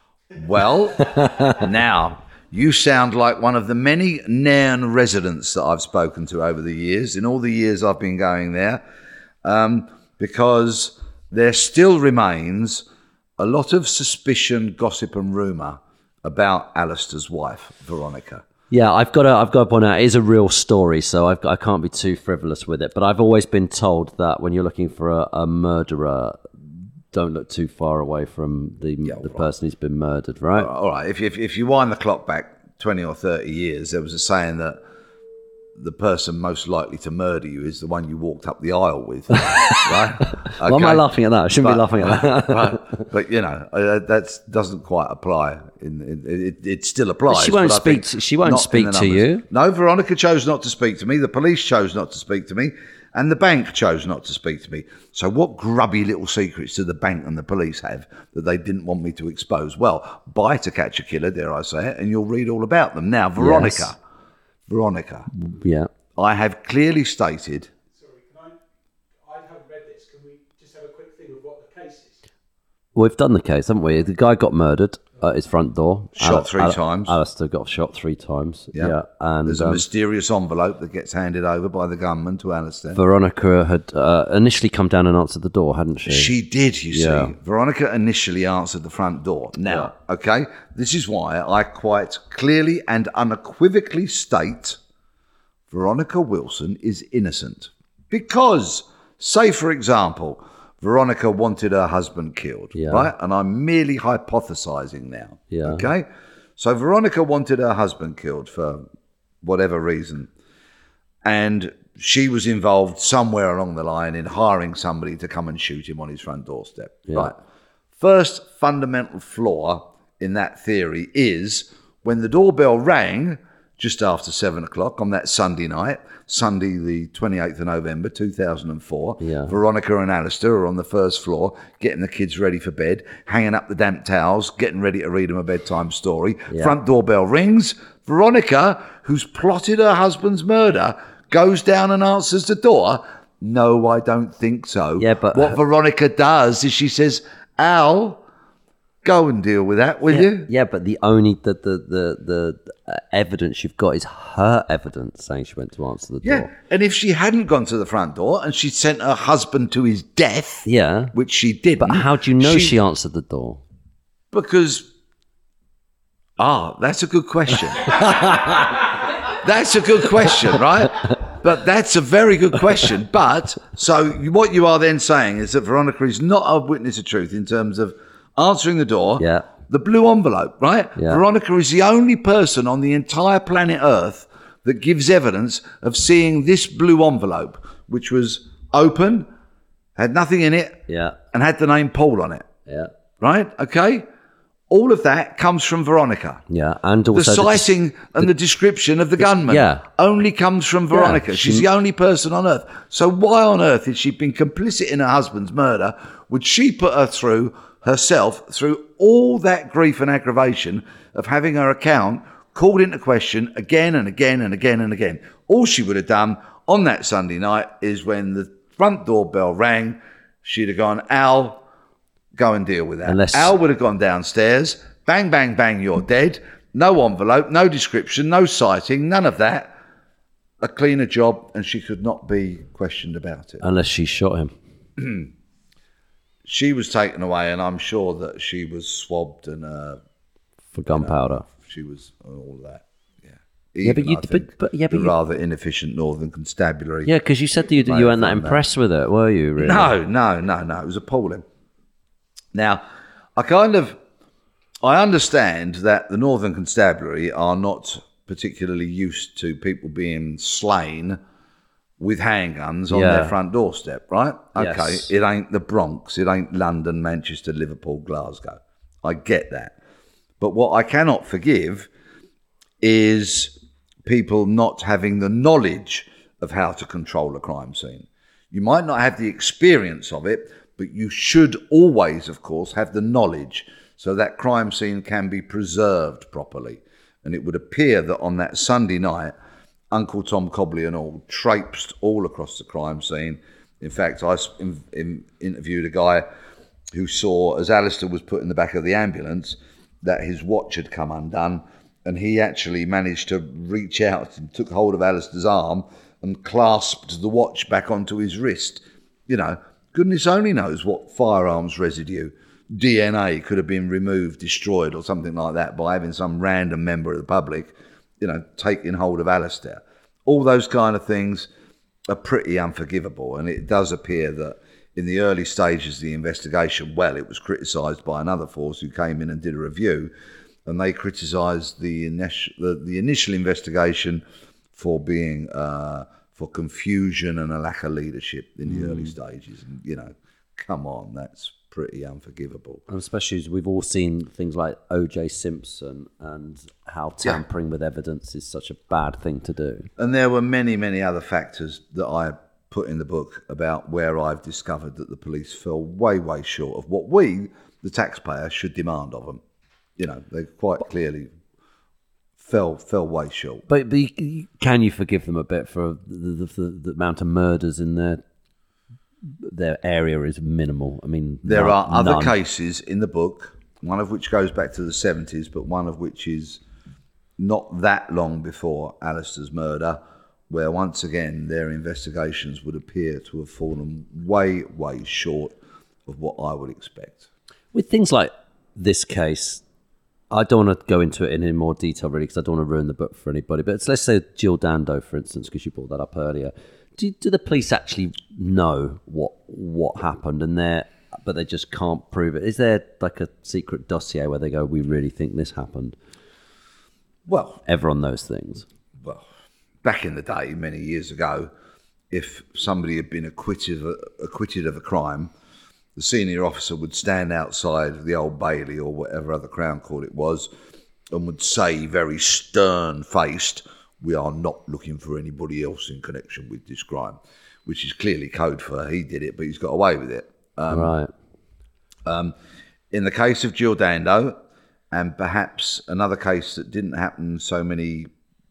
Well, now... You sound like one of the many Nairn residents that I've spoken to over the years, in all the years I've been going there, um, because there still remains a lot of suspicion, gossip and rumour about Alistair's wife, Veronica. Yeah, I've got to, I've got to point out, it is a real story, so I've got, I can't be too frivolous with it, but I've always been told that when you're looking for a, a murderer, don't look too far away from the yeah, the right. person who's been murdered, right? All right. If, if if you wind the clock back twenty or thirty years, there was a saying that the person most likely to murder you is the one you walked up the aisle with, right? Okay. Why am I laughing at that? I shouldn't but, be laughing at that. but, but, you know, uh, that doesn't quite apply. In, in it, it still applies. But she won't speak. To, she won't speak to you. No, Veronica chose not to speak to me. The police chose not to speak to me. And the bank chose not to speak to me. So what grubby little secrets do the bank and the police have that they didn't want me to expose? Well, buy To Catch a Killer, dare I say it, and you'll read all about them. Now, Veronica, yes. Veronica, yeah, I have clearly stated... Sorry, can I... I haven't read this. Can we just have a quick thing of what the case is? We've done the case, haven't we? The guy got murdered at his front door. Shot Al- three Al- times. Alistair got shot three times. Yeah. yeah. And there's a um, mysterious envelope that gets handed over by the gunman to Alistair. Veronica had uh, initially come down and answered the door, hadn't she? She did, you yeah. see. Veronica initially answered the front door. Now, yeah. okay, this is why I quite clearly and unequivocally state Veronica Wilson is innocent. Because, say for example... Veronica wanted her husband killed, yeah. right? And I'm merely hypothesizing now, yeah. okay? So Veronica wanted her husband killed for whatever reason. And she was involved somewhere along the line in hiring somebody to come and shoot him on his front doorstep, yeah. right? First fundamental flaw in that theory is when the doorbell rang just after seven o'clock on that Sunday night, Sunday the twenty-eighth of November two thousand four, yeah. Veronica and Alistair are on the first floor getting the kids ready for bed, hanging up the damp towels, getting ready to read them a bedtime story. Yeah. Front doorbell rings. Veronica, who's plotted her husband's murder, goes down and answers the door. No, I don't think so. Yeah, but what Veronica does is she says, Al, go and deal with that, will yeah, you? Yeah, but the only the the the, the uh, evidence you've got is her evidence saying she went to answer the door. Yeah, and if she hadn't gone to the front door and she'd sent her husband to his death, yeah, which she didn't. But how do you know she, she answered the door? Because, ah, that's a good question. That's a good question, right? But that's a very good question. But, so what you are then saying is that Veronica is not a witness of truth in terms of answering the door. Yeah. The blue envelope, right? Yeah. Veronica is the only person on the entire planet Earth that gives evidence of seeing this blue envelope, which was open, had nothing in it, yeah, and had the name Paul on it. Yeah. Right? Okay? All of that comes from Veronica. Yeah, and The also sighting and the description of the gunman yeah. only comes from Veronica. Yeah, She's she- the only person on earth. So why on earth, if she'd been complicit in her husband's murder, would she put her through herself through all that grief and aggravation of having her account called into question again and again and again and again? All she would have done on that Sunday night is when the front door bell rang, she'd have gone, Al, go and deal with that. Unless- Al would have gone downstairs, bang, bang, bang, you're dead. No envelope, no description, no sighting, none of that. A cleaner job, and she could not be questioned about it. unless she shot him. She was taken away, and I'm sure that she was swabbed and uh, For gunpowder. she was all that. Yeah, Yeah, but Even, you- I but- think, but- yeah, but the you- rather inefficient Northern Constabulary. Yeah, because you said that you, May you have weren't that done that. impressed with it, were you, really? No, no, no, no. It was appalling. Now, I kind of, I understand that the Northern Constabulary are not particularly used to people being slain with handguns on Yeah. their front doorstep, right? Okay, Yes. it ain't the Bronx, it ain't London, Manchester, Liverpool, Glasgow. I get that. But what I cannot forgive is people not having the knowledge of how to control a crime scene. You might not have the experience of it, but you should always, of course, have the knowledge so that crime scene can be preserved properly. And it would appear that on that Sunday night, Uncle Tom Cobley and all traipsed all across the crime scene. In fact, I s- in, in, interviewed a guy who saw, as Alistair was put in the back of the ambulance, that his watch had come undone, and he actually managed to reach out and took hold of Alistair's arm and clasped the watch back onto his wrist. You know, goodness only knows what firearms residue, D N A could have been removed, destroyed, or something like that by having some random member of the public, you know, taking hold of Alistair. All those kind of things are pretty unforgivable, and it does appear that in the early stages of the investigation, well, it was criticised by another force who came in and did a review, and they criticised the initial, the, the initial investigation for being uh, for confusion and a lack of leadership in the early stages. And, you know, come on, that's pretty unforgivable. And especially as we've all seen things like O J Simpson and how tampering with evidence is such a bad thing to do. And there were many, many other factors that I put in the book about where I've discovered that the police fell way, way short of what we, the taxpayer, should demand of them. You know, they quite clearly fell fell way short. But, but you, can you forgive them a bit for the, the, the, the amount of murders in their their area is minimal? I mean, There none- are other none. cases in the book, one of which goes back to the seventies, but one of which is not that long before Alistair's murder, where once again their investigations would appear to have fallen way, way short of what I would expect. With things like this case, I don't want to go into it in any more detail, really, because I don't want to ruin the book for anybody. But let's say Jill Dando, for instance, because you brought that up earlier. Do, do the police actually know what what happened, and they but they just can't prove it? Is there like a secret dossier where they go, "We really think this happened"? Well, Ever on those things? well, back in the day, many years ago, if somebody had been acquitted of, acquitted of a crime, the senior officer would stand outside the Old Bailey or whatever other Crown Court it was and would say very stern-faced, "We are not looking for anybody else in connection with this crime," which is clearly code for he did it, but he's got away with it. Um, right. In the case of Jill Dando, and perhaps another case that didn't happen so many,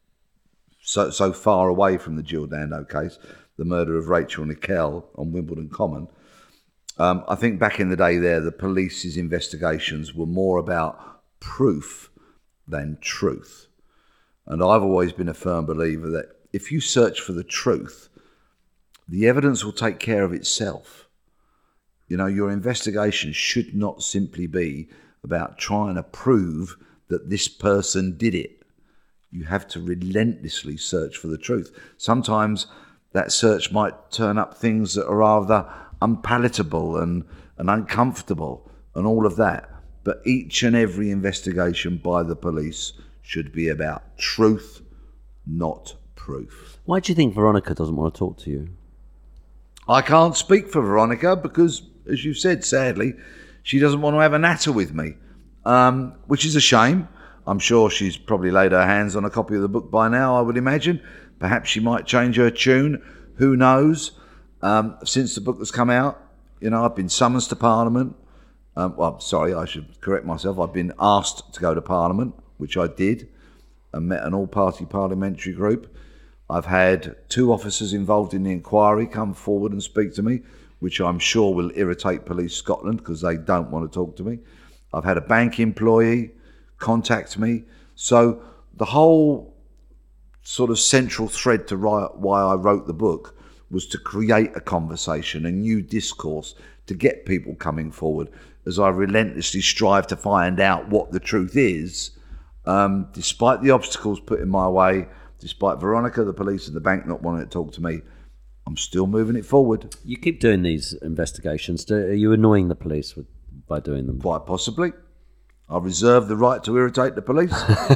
so so far away from the Jill Dando case, the murder of Rachel Nickel on Wimbledon Common, um, I think back in the day there, the police's investigations were more about proof than truth. And I've always been a firm believer that if you search for the truth, the evidence will take care of itself. You know, your investigation should not simply be about trying to prove that this person did it. You have to relentlessly search for the truth. Sometimes that search might turn up things that are rather unpalatable and, and uncomfortable and all of that. But each and every investigation by the police should be about truth, not proof. Why do you think Veronica doesn't want to talk to you? I can't speak for Veronica because, as you said, sadly, she doesn't want to have a natter with me. um, which is a shame. I'm sure she's probably laid her hands on a copy of the book by now, I would imagine. Perhaps she might change her tune. Who knows? Um, since the book has come out, you know, I've been summoned to Parliament. Um, well, sorry, I should correct myself. I've been asked to go to Parliament, which I did, and met an all-party parliamentary group. I've had two officers involved in the inquiry come forward and speak to me, which I'm sure will irritate Police Scotland because they don't want to talk to me. I've had a bank employee contact me. So the whole sort of central thread to write, why I wrote the book was to create a conversation, a new discourse, to get people coming forward as I relentlessly strive to find out what the truth is, um, despite the obstacles put in my way, despite Veronica, the police and the bank not wanting to talk to me. I'm still moving it forward. You keep doing these investigations. Do, are you annoying the police with, by doing them? Quite possibly. I reserve the right to irritate the police.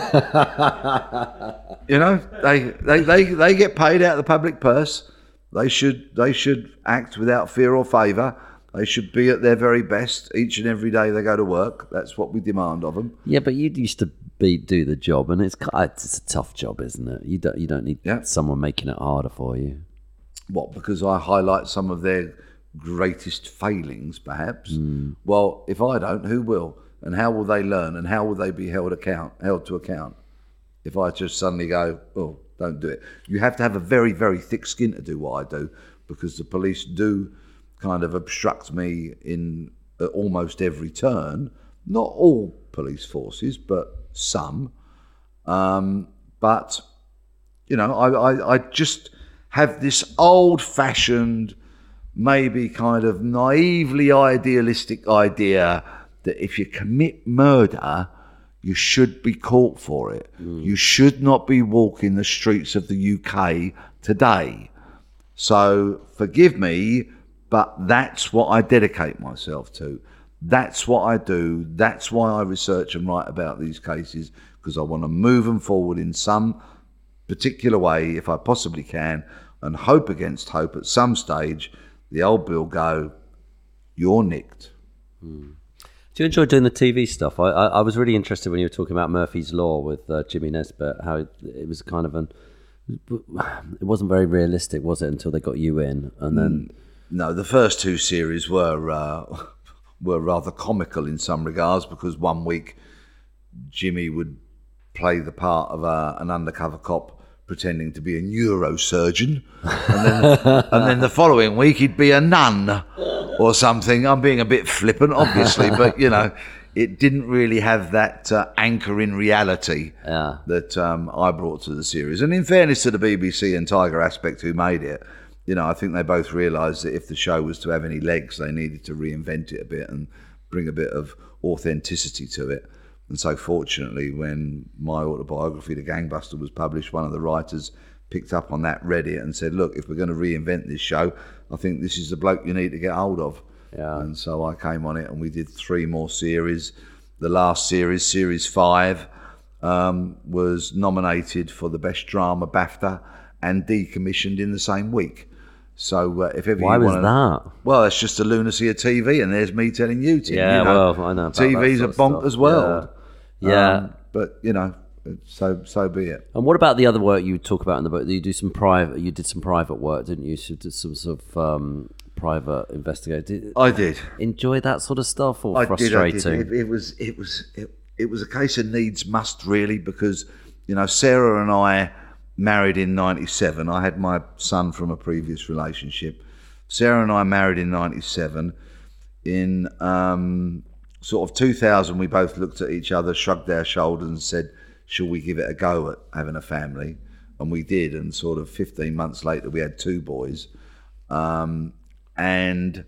You know, they, they, they, they get paid out of the public purse. They should they should act without fear or favour. They should be at their very best each and every day they go to work. That's what we demand of them. Yeah, but you used to be do the job, and it's it's a tough job, isn't it? You don't you don't need yeah. someone making it harder for you. What? Because I highlight some of their greatest failings, perhaps. Mm. Well, if I don't, who will? And how will they learn? And how will they be held account held to account? If I just suddenly go, oh, don't do it. You have to have a very, very thick skin to do what I do, because the police do kind of obstruct me in uh, almost every turn. Not all police forces, but some. Um, but, you know, I, I, I just have this old-fashioned, maybe kind of naively idealistic idea that if you commit murder, you should be caught for it. Mm. You should not be walking the streets of the U K today. So forgive me, but that's what I dedicate myself to. That's what I do. That's why I research and write about these cases, because I want to move them forward in some particular way, if I possibly can, and hope against hope at some stage the old bill go, you're nicked. Mm. Do you enjoy doing the T V stuff? I, I, I was really interested when you were talking about Murphy's Law with uh, Jimmy Nesbitt, how it, it was kind of an... It wasn't very realistic, was it, until they got you in, and then... No, the first two series were uh, were rather comical in some regards, because one week Jimmy would play the part of a, an undercover cop pretending to be a neurosurgeon, and then and then the following week he'd be a nun or something. I'm being a bit flippant, obviously, but you know, it didn't really have that uh, anchor in reality yeah. that um, I brought to the series. And in fairness to the B B C and Tiger Aspect who made it, you know, I think they both realised that if the show was to have any legs, they needed to reinvent it a bit and bring a bit of authenticity to it. And so fortunately, when my autobiography, The Gangbuster, was published, one of the writers picked up on that, read it, and said, look, if we're going to reinvent this show, I think this is the bloke you need to get hold of. Yeah. And so I came on it, and we did three more series. The last series, Series five, um, was nominated for the Best Drama BAFTA and decommissioned in the same week. So uh, if ever Why you was want that? Well, it's just the lunacy of T V, and there's me telling you, Tim. Yeah, you know, well, I know about T V's that a sort of bonkers stuff. world. Yeah. Um, but, you know, so so be it. And what about the other work you talk about in the book? You do some private. You did some private work, didn't you? So you did some sort of um, private investigation. I did. Enjoy that sort of stuff, or I frustrating? did. I did. It, it was. It was. It, it was a case of needs must, really, because you know Sarah and I married in ninety-seven. I had my son from a previous relationship. Sarah and I married in ninety-seven. In um, sort of two thousand, we both looked at each other, shrugged our shoulders, and said, "Shall we give it a go at having a family?" And we did. And sort of fifteen months later, we had two boys. Um, and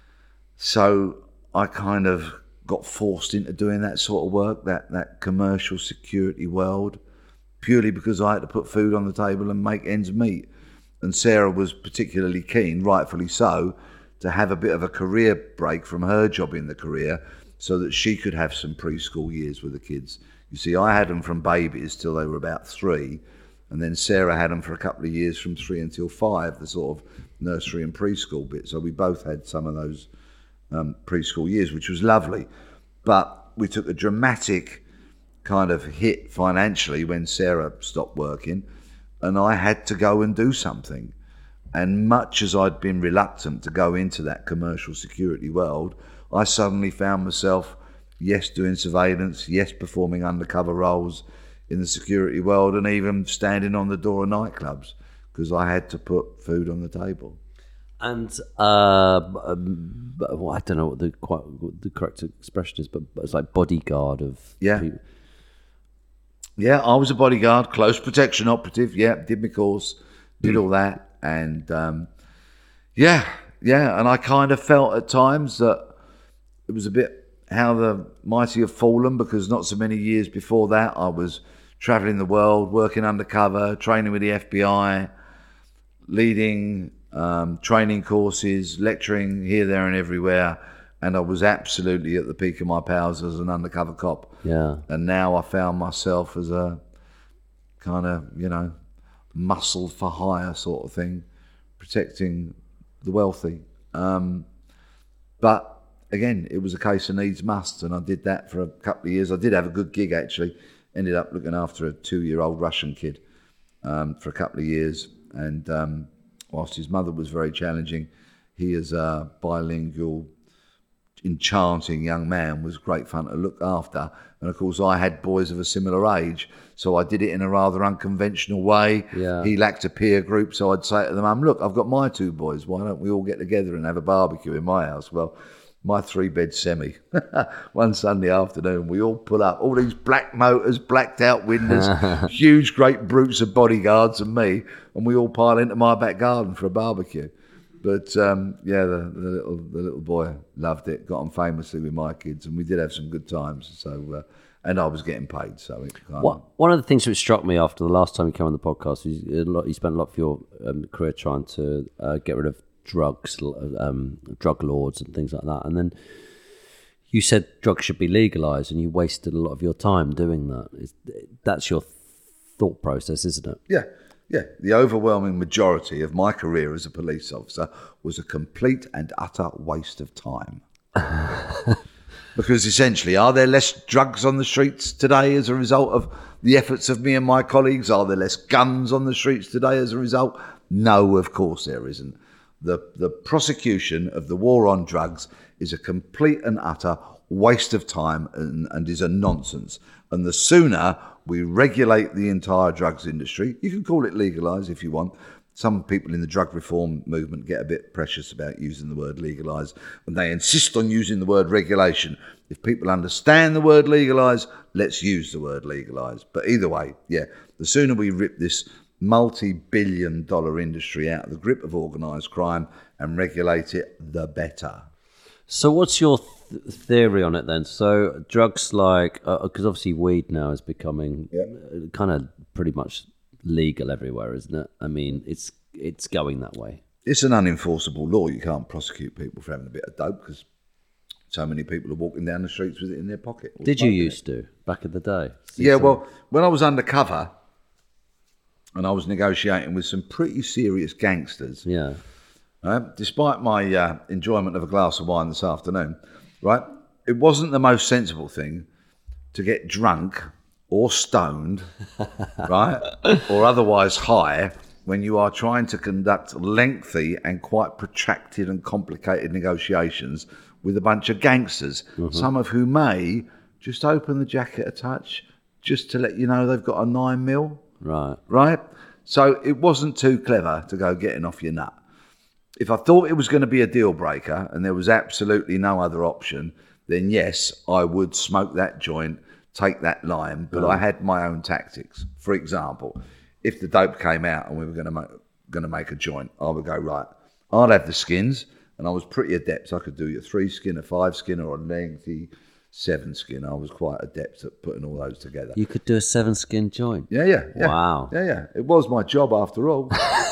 so I kind of got forced into doing that sort of work, that that commercial security world, purely because I had to put food on the table and make ends meet. And Sarah was particularly keen, rightfully so, to have a bit of a career break from her job in the career so that she could have some preschool years with the kids. You see, I had them from babies till they were about three, and then Sarah had them for a couple of years from three until five, the sort of nursery and preschool bit. So we both had some of those um, preschool years, which was lovely. But we took a dramatic kind of hit financially when Sarah stopped working, and I had to go and do something. And much as I'd been reluctant to go into that commercial security world, I suddenly found myself, yes, doing surveillance, yes, performing undercover roles in the security world, and even standing on the door of nightclubs because I had to put food on the table. And uh, um, well, I don't know what the quite what the correct expression is, but it's like bodyguard of Yeah. people. Yeah, I was a bodyguard, close protection operative. Yeah, did my course, did all that. And um, yeah, yeah. And I kind of felt at times that it was a bit how the mighty have fallen, because not so many years before that, I was traveling the world, working undercover, training with the F B I, leading um, training courses, lecturing here, there and everywhere. And I was absolutely at the peak of my powers as an undercover cop. Yeah. And now I found myself as a kind of, you know, muscle for hire sort of thing, protecting the wealthy. Um, but again, it was a case of needs must, and I did that for a couple of years. I did have a good gig, actually. Ended up looking after a two-year-old Russian kid um, for a couple of years. And um, whilst his mother was very challenging, he is a bilingual, enchanting young man, was great fun to look after. And of course I had boys of a similar age, so I did it in a rather unconventional way. Yeah. He lacked a peer group, so I'd say to the mum, look, I've got my two boys, why don't we all get together and have a barbecue in my house? Well, my three-bed semi, one Sunday afternoon, we all pull up, all these black motors, blacked out windows, huge great brutes of bodyguards and me, and we all pile into my back garden for a barbecue. But um, yeah, the, the little the little boy loved it. Got on famously with my kids, and we did have some good times. So, uh, and I was getting paid. So, it kind What, of, one of the things that struck me after the last time you came on the podcast is a lot, you spent a lot of your um, career trying to uh, get rid of drugs, um, drug lords, and things like that. And then you said drugs should be legalized, and you wasted a lot of your time doing that. Is, that's your thought process, isn't it? yeah, yeah. The overwhelming majority of my career as a police officer was a complete and utter waste of time. Because essentially, are there less drugs on the streets today as a result of the efforts of me and my colleagues? Are there less guns on the streets today as a result? No, of course there isn't. The, the prosecution of the war on drugs is a complete and utter waste of time and, and is a nonsense. And the sooner we regulate the entire drugs industry, you can call it legalise if you want. Some people in the drug reform movement get a bit precious about using the word legalise, and they insist on using the word regulation. If people understand the word legalise, let's use the word legalise. But either way, yeah, the sooner we rip this multi-billion dollar industry out of the grip of organised crime and regulate it, the better. So what's your th- theory on it then? So drugs like, because uh, obviously weed now is becoming Yeah. uh, kind of pretty much legal everywhere, isn't it? I mean, it's it's going that way. It's an unenforceable law. You can't prosecute people for having a bit of dope because so many people are walking down the streets with it in their pocket. Did you used to, back in the day? See Yeah, some- well, when I was undercover and I was negotiating with some pretty serious gangsters, Yeah. right, despite my uh, enjoyment of a glass of wine this afternoon, right, it wasn't the most sensible thing to get drunk or stoned, right, or otherwise high when you are trying to conduct lengthy and quite protracted and complicated negotiations with a bunch of gangsters, mm-hmm. some of who may just open the jacket a touch just to let you know they've got a nine mil. Right. Right? So it wasn't too clever to go getting off your nut. If I thought it was going to be a deal breaker and there was absolutely no other option, then yes, I would smoke that joint, take that line, but oh. I had my own tactics. For example, if the dope came out and we were going to make, going to make a joint, I would go, right, I'd have the skins, and I was pretty adept. I could do a three skin, a five skin, or a lengthy seven skin. I was quite adept at putting all those together. You could do a seven skin joint? Yeah, yeah, yeah. Wow. Yeah, yeah. It was my job after all.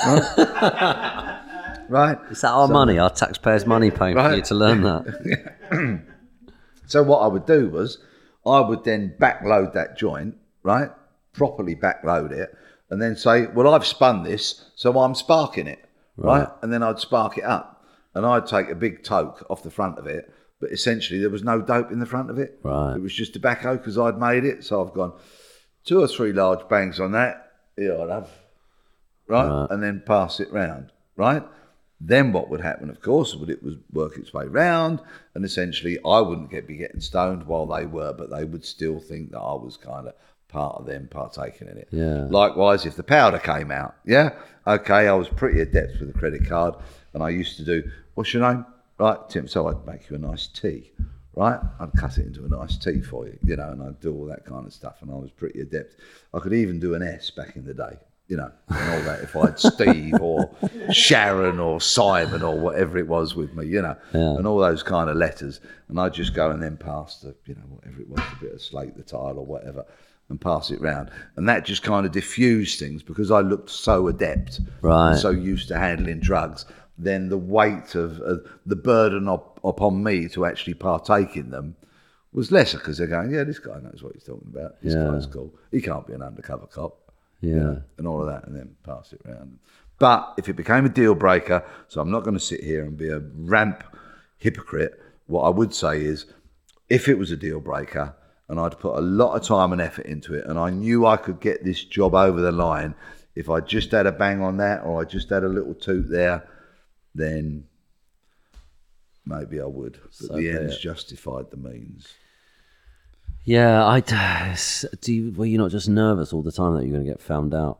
Right? Right? Is that our so, money, our taxpayers' money paying right? for you to learn that? So what I would do was I would then backload that joint, right? Properly backload it, and then say, well, I've spun this, so I'm sparking it, right? right? And then I'd spark it up, and I'd take a big toke off the front of it, but essentially there was no dope in the front of it. Right. It was just tobacco because I'd made it. So I've gone two or three large bangs on that. Here I'll have, right? Right. And then pass it round, right? Then what would happen, of course, would it would work its way round, and essentially I wouldn't get be getting stoned while they were, but they would still think that I was kind of part of them partaking in it. Yeah. Likewise, if the powder came out, yeah, okay, I was pretty adept with a credit card, and I used to do, what's your name? Right, Tim, so I'd make you a nice tea, right? I'd cut it into a nice tea for you, you know, and I'd do all that kind of stuff, and I was pretty adept. I could even do an S back in the day. You know, and all that. If I had Steve or Sharon or Simon or whatever it was with me, you know, Yeah. and all those kind of letters, and I'd just go and then pass the, you know, whatever it was, a bit of slate the tile or whatever, and pass it round, and that just kind of diffused things because I looked so adept, Right. and so used to handling drugs. Then the weight of uh, the burden up, upon me to actually partake in them was lesser because they're going, yeah, this guy knows what he's talking about. This Yeah. guy's cool. He can't be an undercover cop. Yeah. You know, and all of that, and then pass it around. But if it became a deal breaker, so I'm not going to sit here and be a ramp hypocrite, what I would say is, if it was a deal breaker, and I'd put a lot of time and effort into it, and I knew I could get this job over the line, if I just had a bang on that, or I just had a little toot there, then maybe I would. But So the be ends it. justified the means. Yeah, I do. You, were you not just nervous all the time that you're going to get found out?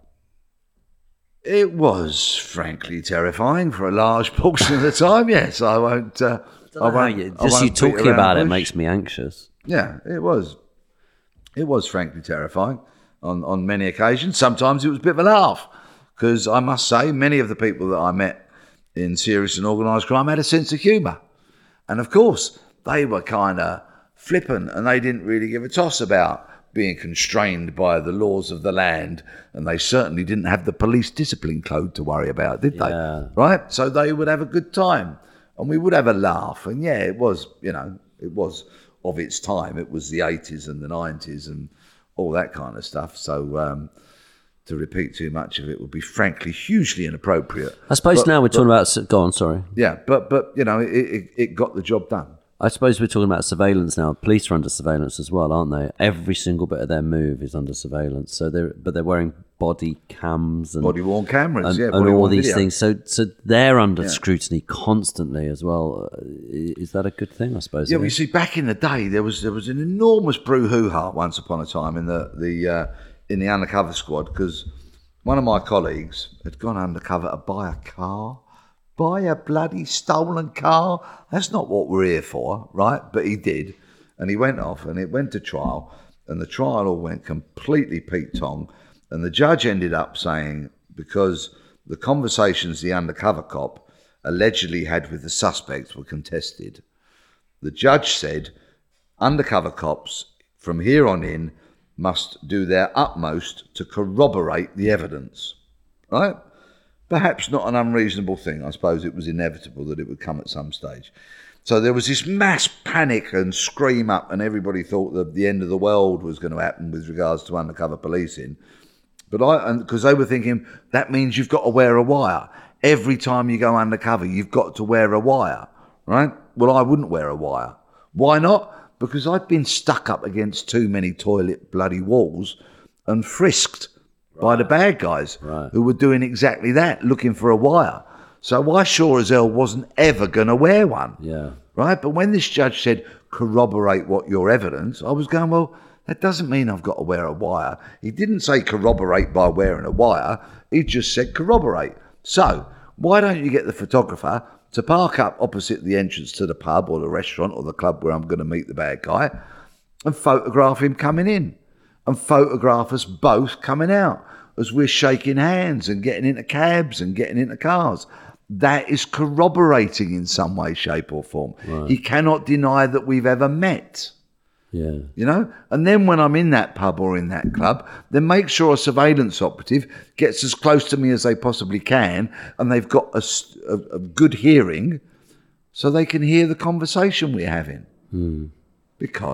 It was frankly terrifying for a large portion of the time. Yes, I won't. Uh, I How won't you- I just you won't beat talking around about the it bush. makes me anxious. Yeah, it was. It was frankly terrifying on on many occasions. Sometimes it was a bit of a laugh because I must say many of the people that I met in serious and organised crime had a sense of humour, and of course they were kind of flippant and they didn't really give a toss about being constrained by the laws of the land, and they certainly didn't have the police discipline code to worry about, did they? Yeah. Right? So they would have a good time, and we would have a laugh. And yeah, it was, you know, it was of its time. It was the eighties and the nineties and all that kind of stuff. So um, to repeat too much of it would be frankly hugely inappropriate. I suppose But- now we're but- talking about. Go on, sorry. Yeah, but but you know, it, it, it got the job done. I suppose we're talking about surveillance now. Police are under surveillance as well, aren't they? Every single bit of their move is under surveillance. So they're, but they're wearing body cams and Body worn cameras, and, yeah, and body all worn these video. things. So, so they're under scrutiny constantly as well. Uh, Is that a good thing? I suppose. Yeah, it well, you is? see, back in the day, there was there was an enormous brouhaha once upon a time in the the uh, in the undercover squad because one of my colleagues had gone undercover to buy a car, buy a bloody stolen car. That's not what we're here for, right? But he did, and he went off, and it went to trial, and the trial all went completely Pete Tong, and the judge ended up saying because the conversations the undercover cop allegedly had with the suspects were contested. The judge said undercover cops from here on in must do their utmost to corroborate the evidence, right? Perhaps not an unreasonable thing. I suppose it was inevitable that it would come at some stage. So there was this mass panic and scream up, and everybody thought that the end of the world was going to happen with regards to undercover policing. But I, because they were thinking, that means you've got to wear a wire. Every time you go undercover, you've got to wear a wire, right? Well, I wouldn't wear a wire. Why not? Because I'd been stuck up against too many toilet bloody walls and frisked by the bad guys Right. who were doing exactly that, looking for a wire. So I sure as hell wasn't ever going to wear one. Yeah. Right? But when this judge said, corroborate what your evidence, I was going, well, that doesn't mean I've got to wear a wire. He didn't say corroborate by wearing a wire. He just said corroborate. So why don't you get the photographer to park up opposite the entrance to the pub or the restaurant or the club where I'm going to meet the bad guy and photograph him coming in and photograph us both coming out as we're shaking hands and getting into cabs and getting into cars. That is corroborating in some way, shape or form. He cannot deny that we've ever met. Yeah. You know, and then when I'm in that pub or in that club, then make sure a surveillance operative gets as close to me as they possibly can, and they've got a, s- a- a good hearing, so they can hear the conversation we're having. Hmm. Because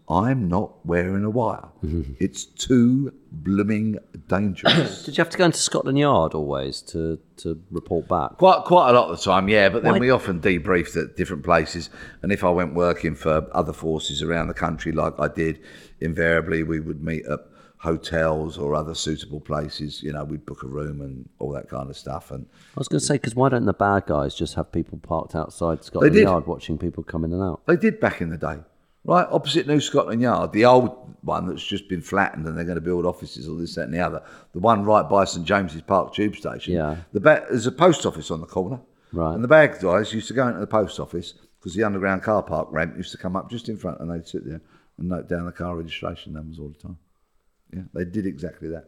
I'm not wearing a wire. Mm-hmm. It's too blooming dangerous. Did you have to go into Scotland Yard always to, to report back? Quite quite a lot of the time, yeah. But then Why? we often debriefed at different places. And if I went working for other forces around the country, like I did, invariably we would meet at hotels or other suitable places. You know, we'd book a room and all that kind of stuff. And I was going to say, because why don't the bad guys just have people parked outside Scotland did. Yard watching people come in and out? They did back in the day. Right, opposite New Scotland Yard, the old one that's just been flattened and they're going to build offices, all this, that and the other. The one right by St James's Park tube station. Yeah. The ba- there's a post office on the corner. Right. And the bad guys used to go into the post office because the underground car park ramp used to come up just in front and they'd sit there and note down the car registration numbers all the time. Yeah, they did exactly that.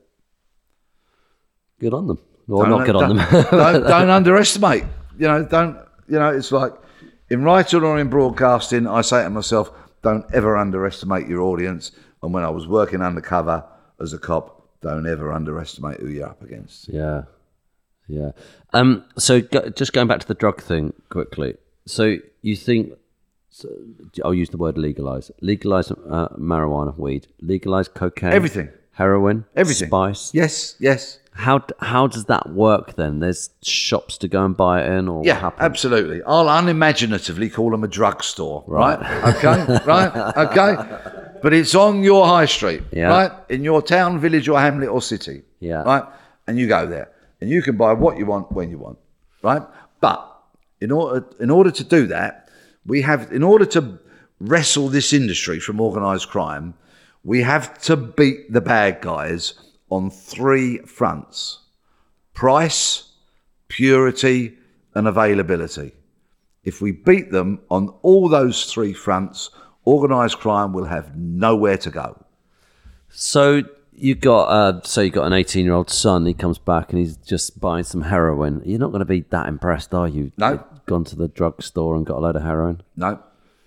Good on them. Or Don't- not good on don't- them. don't, don't underestimate. You know, don't, you know, it's like in writing or in broadcasting, I say to myself, don't ever underestimate your audience. And when I was working undercover as a cop, don't ever underestimate who you're up against. Yeah, yeah. Um. So go, just going back to the drug thing quickly. So you think? So, I'll use the word legalize. Legalize uh, marijuana, weed. Legalize cocaine. Everything. Heroin. Everything. Spice. Yes, yes. How d- how does that work then? There's shops to go and buy it in, or Yeah, what happens? absolutely. I'll unimaginatively call them a drugstore, right? Okay, right? Okay. But it's on your high street, Yeah. right? In your town, village, or hamlet or city, Yeah. right? And you go there, and you can buy what you want when you want, right? But in order in order to do that, we have in order to wrestle this industry from organised crime, we have to beat the bad guys on three fronts: price, purity, and availability. If we beat them on all those three fronts, organised crime will have nowhere to go. So you got uh, so you got an eighteen-year-old son. He comes back and he's just buying some heroin. You're not going to be that impressed, are you? No. You've gone to the drugstore and got a load of heroin. No.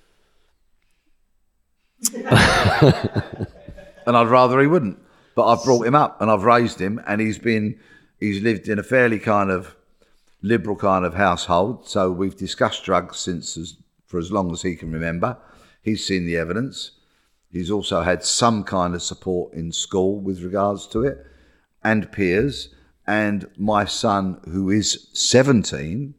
And I'd rather he wouldn't. But I've brought him up and I've raised him, and he's been, he's lived in a fairly kind of liberal kind of household. So we've discussed drugs since as, for as long as he can remember. He's seen the evidence. He's also had some kind of support in school with regards to it, and peers. And my son, who is seventeen,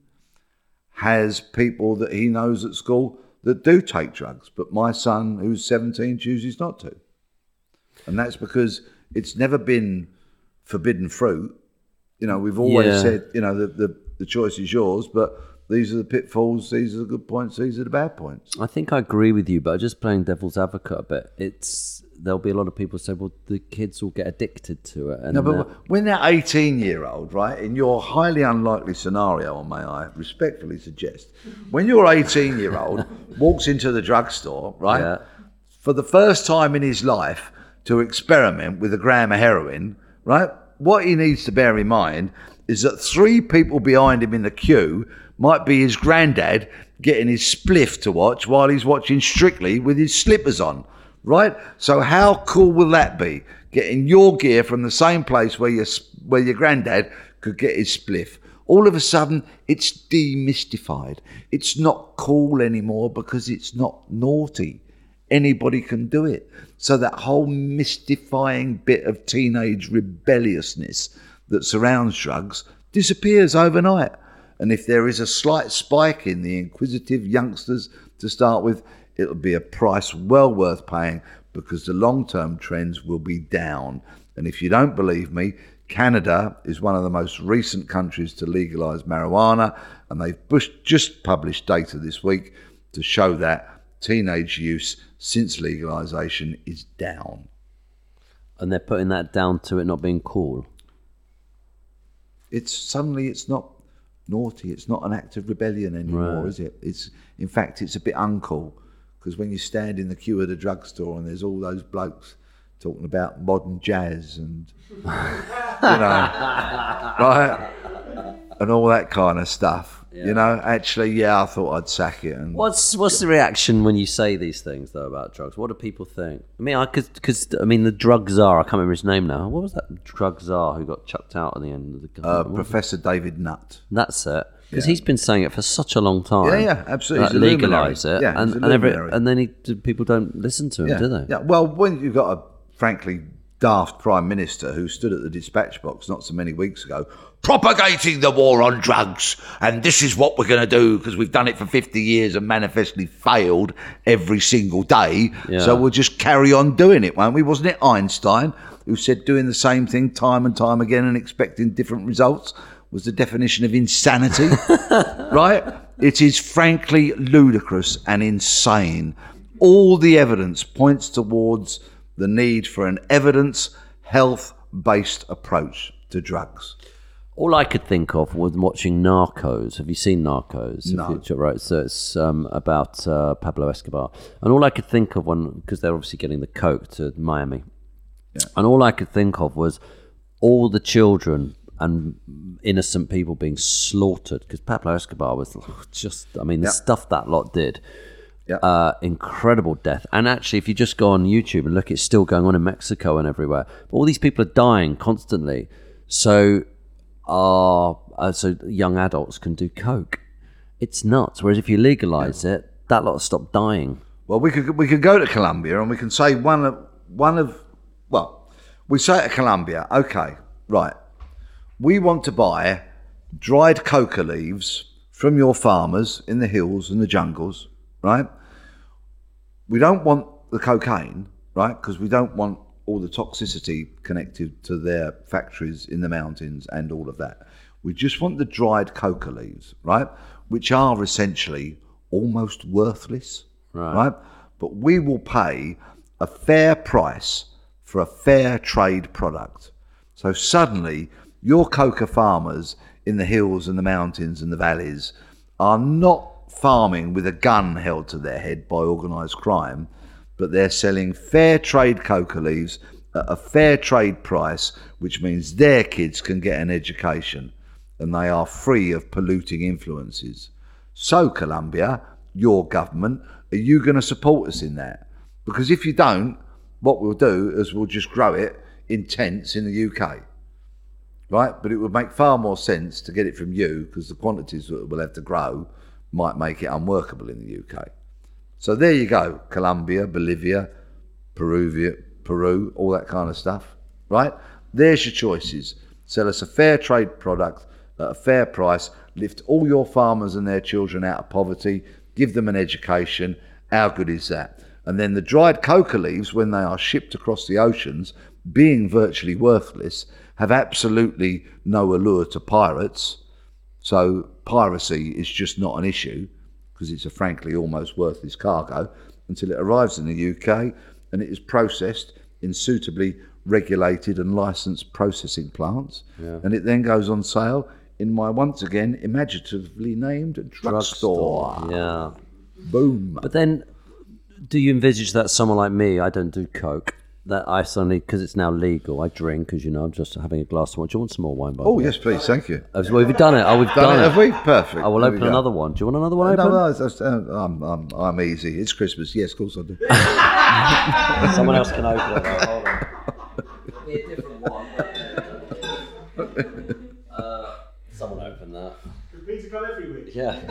has people that he knows at school that do take drugs. But my son, who's seventeen, chooses not to. And that's because it's never been forbidden fruit. You know, we've always Yeah. said, you know, the, the, the choice is yours, but these are the pitfalls, these are the good points, these are the bad points. I think I agree with you, but just playing devil's advocate a bit, it's there'll be a lot of people say, well, the kids will get addicted to it. And No, uh, but when that eighteen-year-old, right, in your highly unlikely scenario, may I respectfully suggest, when your eighteen-year-old walks into the drugstore, right, Yeah. for the first time in his life to experiment with a gram of heroin, right, what he needs to bear in mind is that three people behind him in the queue might be his granddad getting his spliff to watch while he's watching Strictly with his slippers on, right? So how cool will that be? Getting your gear from the same place where your where your granddad could get his spliff. All of a sudden, it's demystified. It's not cool anymore because it's not naughty. Anybody can do it. So that whole mystifying bit of teenage rebelliousness that surrounds drugs disappears overnight. And if there is a slight spike in the inquisitive youngsters to start with, it'll be a price well worth paying, because the long-term trends will be down. And if you don't believe me, Canada is one of the most recent countries to legalise marijuana, and they've just published data this week to show that teenage use since legalisation is down. and they're putting that down to it not being cool. It's suddenly it's not naughty. It's not an act of rebellion anymore, Right. is it? It's in fact it's a bit uncool, because when you stand in the queue at a drugstore and there's all those blokes talking about modern jazz and you know, right? and all that kind of stuff. You know, actually, yeah, I thought I'd sack it. And What's what's the reaction when you say these things though about drugs? What do people think? I mean, I because I mean the drug czar. I can't remember his name now. What was that drug czar who got chucked out at the end of the? uh, Professor David Nutt. That's it. Because Yeah. he's been saying it for such a long time. Yeah, yeah, absolutely. Like, He's a legalise luminary. it, Yeah, and he's a and, every, luminary. and then he, people don't listen to him, Yeah, do they? yeah. Well, when you've got a frankly daft prime minister who stood at the dispatch box not so many weeks ago, propagating the war on drugs, and this is what we're going to do because we've done it for fifty years and manifestly failed every single day. Yeah. So we'll just carry on doing it, won't we? Wasn't it Einstein who said doing the same thing time and time again and expecting different results was the definition of insanity? Right? It is frankly ludicrous and insane. All the evidence points towards the need for an evidence, health-based approach to drugs. All I could think of was watching Narcos. Have you seen Narcos? No. If you- right, so it's um, about uh, Pablo Escobar. And all I could think of, when because they're obviously getting the coke to Miami, Yeah. and all I could think of was all the children and innocent people being slaughtered, because Pablo Escobar was just, I mean, the Yeah. stuff that lot did. Yeah. Uh, incredible death. And actually, if you just go on YouTube and look, it's still going on in Mexico and everywhere. But all these people are dying constantly. So, uh, uh, so young adults can do coke. It's nuts. Whereas if you legalise it, that lot will stop dying. Well, we could we could go to Colombia and we can say one of one of well, we say to Colombia, okay, right, we want to buy dried coca leaves from your farmers in the hills and the jungles, right? We don't want the cocaine, right? Because we don't want all the toxicity connected to their factories in the mountains and all of that. We just want the dried coca leaves, right? Which are essentially almost worthless, Right. right? But we will pay a fair price for a fair trade product. So suddenly, your coca farmers in the hills and the mountains and the valleys are not farming with a gun held to their head by organised crime, but they're selling fair trade coca leaves at a fair trade price, which means their kids can get an education and they are free of polluting influences. So, Colombia, your government, are you going to support us in that? Because if you don't, what we'll do is we'll just grow it in tents in the U K. Right? But it would make far more sense to get it from you because the quantities that we'll have to grow might make it unworkable in the U K. So there you go, Colombia, Bolivia, Peru, Peru, all that kind of stuff, right? There's your choices. Sell us a fair trade product at a fair price, lift all your farmers and their children out of poverty, give them an education. How good is that? And then the dried coca leaves, when they are shipped across the oceans, being virtually worthless, have absolutely no allure to pirates. So piracy is just not an issue because it's a frankly almost worthless cargo until it arrives in the U K and it is processed in suitably regulated and licensed processing plants. Yeah. And it then goes on sale in my once again imaginatively named drugstore. Yeah. Boom. But then, do you envisage that someone like me, I don't do coke, that I suddenly, because it's now legal, I drink, as you know, I'm just having a glass of wine. Do you want some more wine, by the Oh, way? yes, please. Thank you. Oh, well, we've done it. Oh, we've Done, done, it, it. have we? Perfect. I will There we open go. another one. Do you want another one No, open? no, that's, uh, I'm, I'm, I'm easy. It's Christmas. Yes, of course I do. Someone else can open it. Though. Hold on. Be a different one. uh, someone open that. Can Peter come every week? Yeah.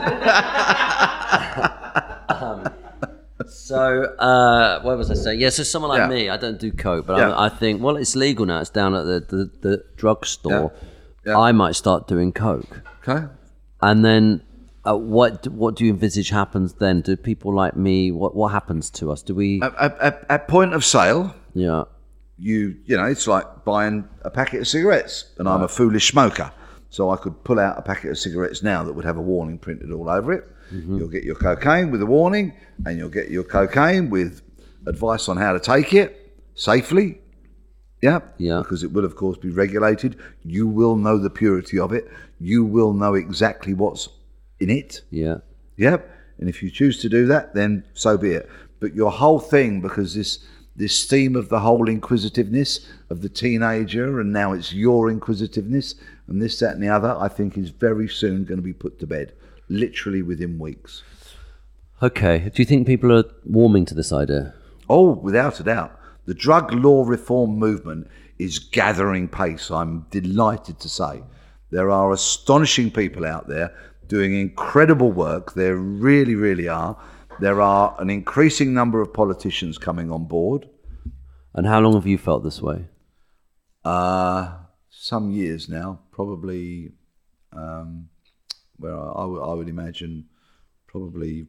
um, so, uh, what was I saying? Yeah, so someone like Yeah. me, I don't do coke, but Yeah. I, I think, well, it's legal now. It's down at the, the, the drugstore. Yeah. Yeah. I might start doing coke. Okay. And then uh, what what do you envisage happens then? Do people like me, what what happens to us? Do we... At, at, at point of sale, yeah. you you know, it's like buying a packet of cigarettes, and I'm a foolish smoker, so I could pull out a packet of cigarettes now that would have a warning printed all over it. Mm-hmm. You'll get your cocaine with a warning, and you'll get your cocaine with advice on how to take it safely. Yeah, Yeah. because it will, of course, be regulated. You will know the purity of it. You will know exactly what's in it. Yeah. Yep. And if you choose to do that, then so be it. But your whole thing, because this this theme of the whole inquisitiveness of the teenager, and now it's your inquisitiveness, and this, that, and the other, I think is very soon going to be put to bed, literally within weeks. Okay. Do you think people are warming to this idea? Oh, without a doubt. The drug law reform movement is gathering pace, I'm delighted to say. There are astonishing people out there doing incredible work. There really, really are. There are an increasing number of politicians coming on board. And how long have you felt this way? Uh, some years now, probably, um, where I, I, w- I would imagine probably,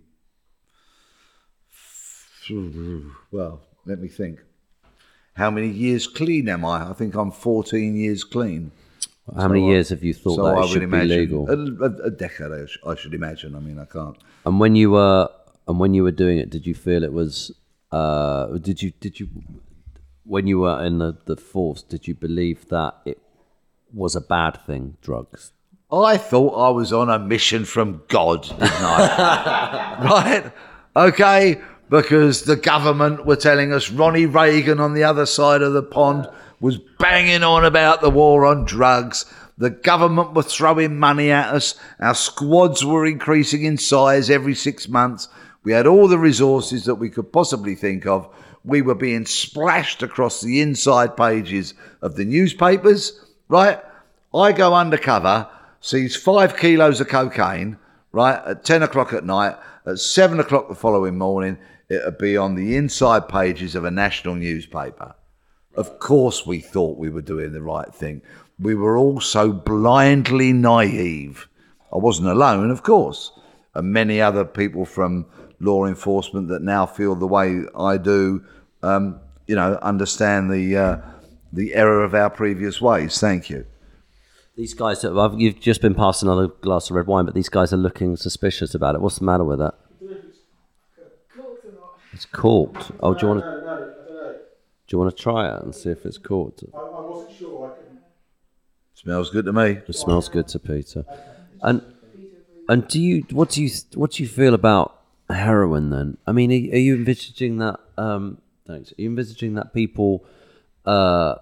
well, let me think. How many years clean am I? I think I'm fourteen years clean. How so many years have you thought so that I it should would be imagine legal? A, a, a decade, I, sh- I should imagine. I mean, I can't. And when you were and when you were doing it, did you feel it was? Uh, did you did you when you were in the, the force? Did you believe that it was a bad thing, drugs? I thought I was on a mission from God, didn't I? Right? Okay. Because the government were telling us Ronnie Reagan on the other side of the pond was banging on about the war on drugs. The government were throwing money at us. Our squads were increasing in size every six months. We had all the resources that we could possibly think of. We were being splashed across the inside pages of the newspapers, right? I go undercover, sees five kilos of cocaine, right, at ten o'clock at night. At seven o'clock the following morning, it would be on the inside pages of a national newspaper. Of course we thought we were doing the right thing. We were all so blindly naive. I wasn't alone, of course. And many other people from law enforcement that now feel the way I do, um, you know, understand the uh, the error of our previous ways. Thank you. These guys, I've, you've just been past another glass of red wine, but these guys are looking suspicious about it. What's the matter with that? It's corked. Oh, do you want to? No, no, no, I don't know. Do you want to try it and see if it's corked? I, I wasn't sure. I couldn't. Smells good to me. It smells good to Peter. And and do you what do you what do you feel about heroin then? I mean, are, are you envisaging that? Um, thanks. Are you envisaging that people uh,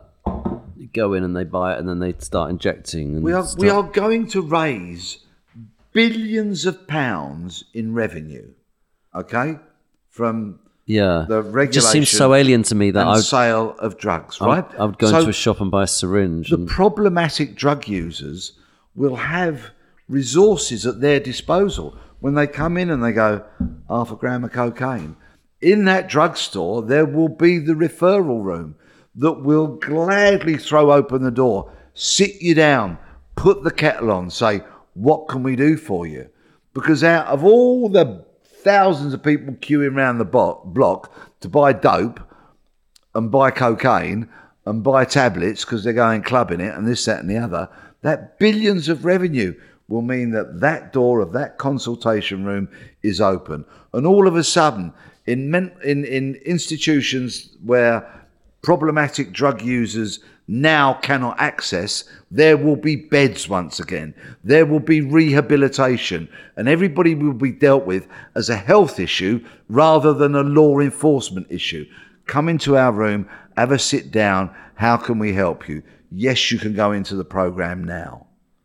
go in and they buy it and then they start injecting? And We are start... we are going to raise billions of pounds in revenue. Okay, from Yeah, the it just seems so regulation alien to me that and I would, sale of drugs, right? I would go So into a shop and buy a syringe. the And, problematic drug users will have resources at their disposal when they come in and they go, half a gram of cocaine. In that drugstore, there will be the referral room that will gladly throw open the door, sit you down, put the kettle on, say, what can we do for you? Because out of all the thousands of people queuing around the bo- block to buy dope and buy cocaine and buy tablets because they're going clubbing it and this, that and the other, that billions of revenue will mean that that door of that consultation room is open. And all of a sudden, in men- in, in institutions where problematic drug users now cannot access, there will be beds once again. There will be rehabilitation, and everybody will be dealt with as a health issue rather than a law enforcement issue. Come into our room, have a sit down. How can we help you? Yes, you can go into the program now.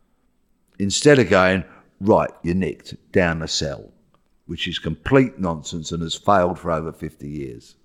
Instead of going, right, you're nicked, down the cell, which is complete nonsense and has failed for over fifty years.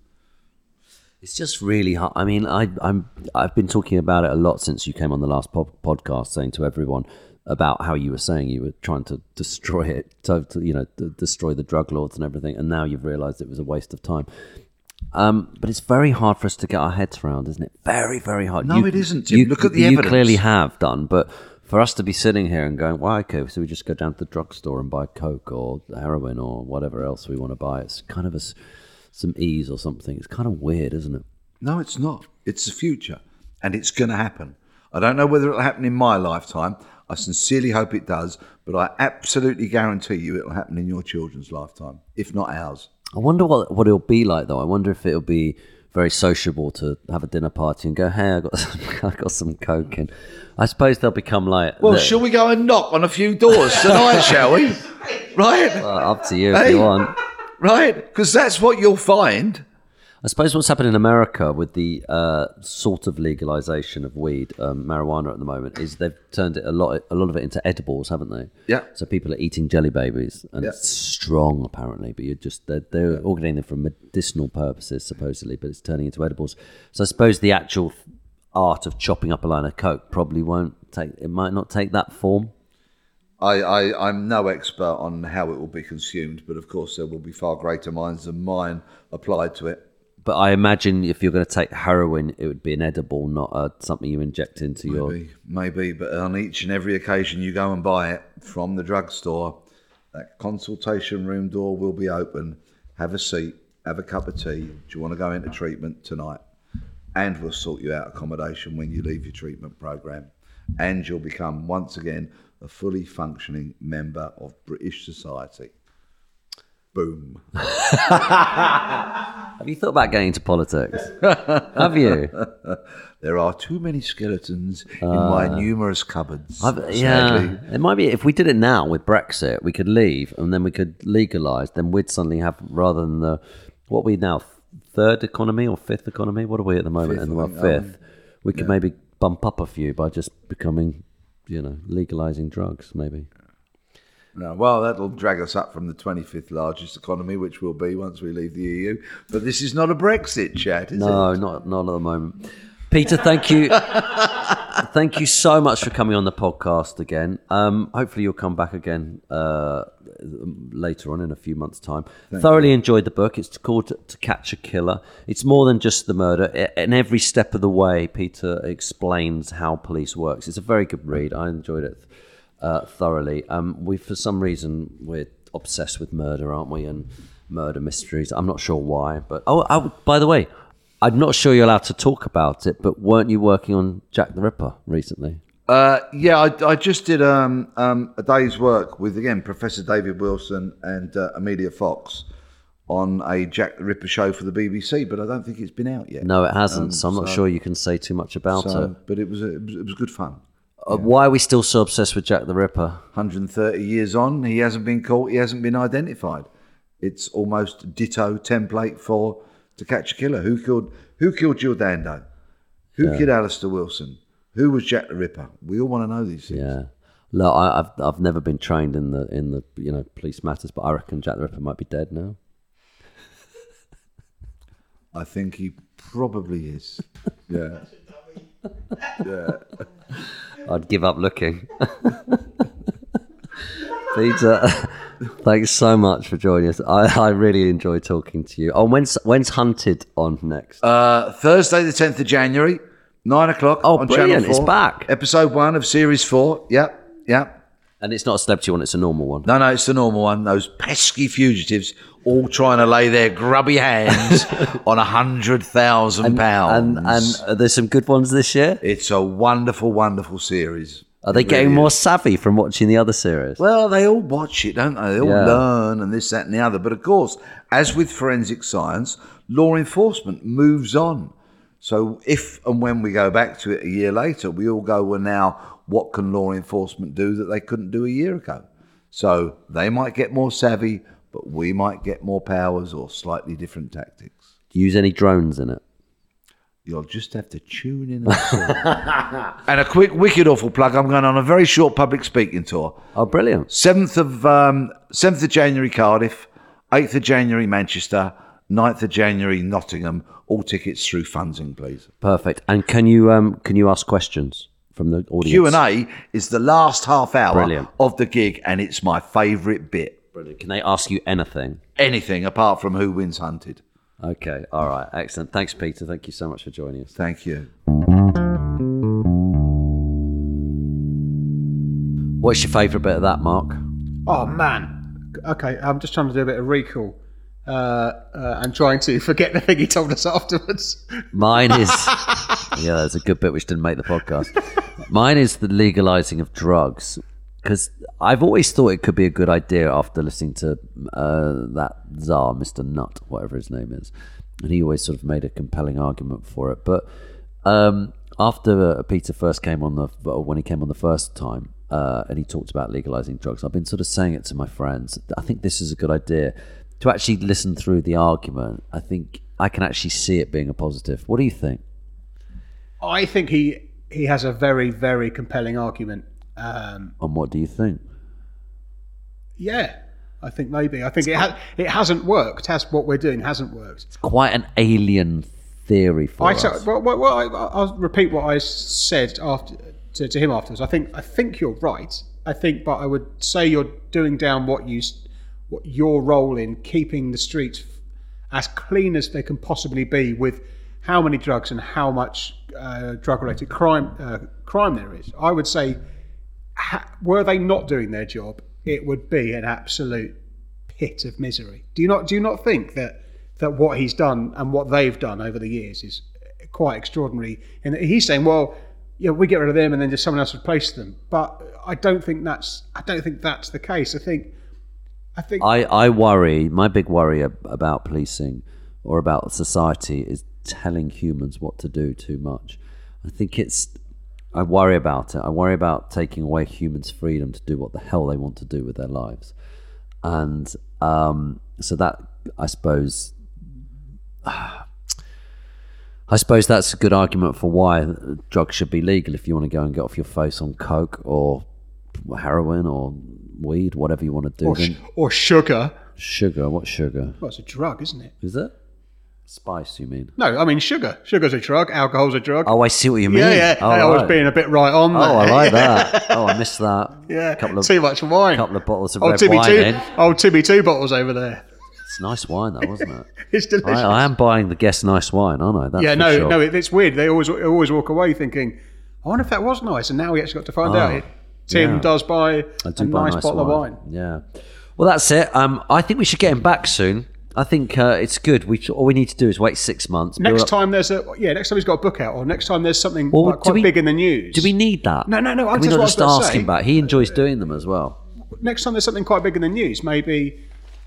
It's just really hard. I mean, I, I'm I've been talking about it a lot since you came on the last pod, podcast, saying to everyone about how you were saying you were trying to destroy it, to, to you know, to destroy the drug lords and everything, and now you've realised it was a waste of time. Um, but it's very hard for us to get our heads around, isn't it? Very, very hard. No, you, it isn't, Tim. You, Look at the you evidence. clearly have done, but for us to be sitting here and going, well, okay, so we just go down to the drugstore and buy Coke or heroin or whatever else we want to buy. It's kind of a, some ease or something. It's kind of weird, isn't it? No, it's not. It's the future, and it's going to happen. I don't know whether it'll happen in my lifetime. I sincerely hope it does, but I absolutely guarantee you it'll happen in your children's lifetime, if not ours. I wonder what what it'll be like, though. I wonder if it'll be very sociable to have a dinner party and go, hey, I got some, I got some Coke in. I suppose they'll become like... Well, the, shall we go and knock on a few doors tonight, shall we? Right? uh, up to you Hey? if you want. Right? Because that's what you'll find. I suppose what's happened in America with the uh, sort of legalization of weed, um, marijuana at the moment, is they've turned it a lot, a lot of it into edibles, haven't they? Yeah. So people are eating jelly babies, and Yeah. it's strong apparently. But you're just they're, they're yeah. all getting them for medicinal purposes supposedly, but it's turning into edibles. So I suppose the actual art of chopping up a line of coke probably won't take. It might not take that form. I, I, I'm no expert on how it will be consumed, but of course there will be far greater minds than mine applied to it. But I imagine if you're going to take heroin, it would be an edible, not a, something you inject into your... Maybe, maybe, but on each and every occasion you go and buy it from the drugstore, that consultation room door will be open. Have a seat, have a cup of tea. Do you want to go into treatment tonight? And we'll sort you out accommodation when you leave your treatment program. And you'll become, once again, a fully functioning member of British society. Boom. Have you thought about getting into politics? Have you? There are too many skeletons uh, in my numerous cupboards. I've, yeah, it might be if we did it now with Brexit, we could leave and then we could legalise. Then we'd suddenly have, rather than the what are we now, third economy or fifth economy? What are we at the moment? Fifth, in the world, think, fifth. Um, we could yeah. maybe bump up a few by just becoming, you know, legalising drugs, maybe. No, well, that'll drag us up from the twenty-fifth largest economy, which will be once we leave the E U. But this is not a Brexit chat, is no, it? No, not not at the moment. Peter, thank you. Thank you so much for coming on the podcast again. Um, hopefully you'll come back again uh, later on in a few months' time. Thank Thoroughly you. enjoyed the book. It's called To Catch a Killer. It's more than just the murder. In every step of the way, Peter explains how police works. It's a very good read. I enjoyed it uh, thoroughly. Um, we, for some reason, we're obsessed with murder, aren't we? And murder mysteries. I'm not sure why. But oh, I, by the way, I'm not sure you're allowed to talk about it, but weren't you working on Jack the Ripper recently? Uh, yeah, I, I just did um, um, a day's work with, again, Professor David Wilson and uh, Amelia Fox on a Jack the Ripper show for the B B C, but I don't think it's been out yet. No, it hasn't, Um, so I'm not so- sure you can say too much about So, it. but it was, a, it was it was good fun. Uh, why are we still so obsessed with Jack the Ripper? one hundred thirty years on, he hasn't been caught, he hasn't been identified. It's almost ditto template for To Catch a Killer. Who killed Who killed Jill Dando? Who Yeah. killed Alistair Wilson? Who was Jack the Ripper? We all want to know these things. Yeah. Look, I, I've I've never been trained in the in the you know police matters, but I reckon Jack the Ripper might be dead now. I think he probably is. Yeah. Yeah. I'd give up looking. Peter, thanks so much for joining us. I, I really enjoy talking to you. Oh, when's when's Hunted on next? Uh, Thursday, the tenth of January, nine o'clock Oh, on brilliant. Channel four. It's back. Episode one of Series four. Yep, yep. And it's not a celebrity one; it's a normal one. No, no, it's the normal one. Those pesky fugitives all trying to lay their grubby hands on a hundred thousand pounds. And and uh, there's some good ones this year. It's a wonderful, wonderful series. Are they It getting really more is. savvy from watching the other series? Well, they all watch it, don't they? They all Yeah. learn and this, that, and the other. But of course, as with forensic science, law enforcement moves on. So if and when we go back to it a year later, we all go, well, now, what can law enforcement do that they couldn't do a year ago? So they might get more savvy, but we might get more powers or slightly different tactics. Do you use any drones in it? You'll just have to tune in and see. And a quick, wicked awful plug, I'm going on a very short public speaking tour. Oh, brilliant. seventh of um, seventh of January, Cardiff. eighth of January, Manchester. ninth of January, Nottingham. All tickets through Funzing, please. Perfect. And can you um can you ask questions from the audience? Q and A is the last half hour Brilliant. of the gig, and it's my favourite bit. Brilliant. Can they ask you anything? Anything apart from who wins Hunted. Okay. All right. Excellent. Thanks, Peter. Thank you so much for joining us. Thank you. What's your favourite bit of that, Mark? Oh man. Okay, I'm just trying to do a bit of recall uh, uh, and trying to forget the thing he told us afterwards. Mine is yeah, there's a good bit which didn't make the podcast. Mine is the legalizing of drugs, because I've always thought it could be a good idea after listening to uh, that czar, Mister Nutt, whatever his name is, and he always sort of made a compelling argument for it. But um, after uh, Peter first came on the or when he came on the first time, uh, and he talked about legalizing drugs, I've been sort of saying it to my friends. I think this is a good idea to actually listen through the argument. I think I can actually see it being a positive. What do you think? I think he he has a very, very compelling argument. Um, And what do you think? yeah, I think maybe. I think it ha- it hasn't worked. Has what we're doing hasn't worked. Quite an alien theory for I us. so, well, well, well, I, I'll repeat what I said after to, to him afterwards. I think I think you're right. I think, but I would say you're doing down what you what your role in keeping the streets as clean as they can possibly be with how many drugs and how much uh, drug-related crime uh, crime there is. I would say, ha- were they not doing their job, it would be an absolute pit of misery. Do you not? Do you not think that that what he's done and what they've done over the years is quite extraordinary? And he's saying, well, yeah, we get rid of them and then just someone else replace them. But I don't think that's. I don't think that's the case. I think. I think. I, I worry, my big worry ab- about policing or about society is telling humans what to do too much. I think it's, I worry about it. I worry about taking away humans' freedom to do what the hell they want to do with their lives. And um, so that, I suppose, I suppose that's a good argument for why drugs should be legal if you want to go and get off your face on coke or heroin or weed, whatever you want to do. Or, then sh- or sugar. sugar, what sugar? Well, it's a drug, isn't it? Is it? Spice, you mean? No, I mean sugar. Sugar's a drug. Alcohol's a drug. Oh, I see what you mean. yeah, yeah. Oh, Hey, I was right. being a bit right on Oh, there. I like that. Oh, I missed that. Yeah, couple of, too much wine. couple of bottles of Old red Timmy wine two, in. old Timmy two bottles over there. It's nice wine, though, wasn't it? It's delicious. I, I am buying the Guess Nice wine, aren't I? That's yeah, for no, sure. no, it, it's weird. They always always walk away thinking, I wonder if that was nice. And now we actually got to find Oh, out. Tim yeah. does buy I do a buy nice, nice bottle wine. of wine. Yeah. Well, that's it. Um, I think we should get him back soon. I think uh, it's good. We all we need to do is wait six months. build Next up- time there's a yeah. Next time he's got a book out, or next time there's something Well, like, do quite we- big in the news. Do we need that? No, no, no, Can I we just not what I just was gonna ask say. him back? He enjoys doing them as well. Next time there's something quite big in the news, maybe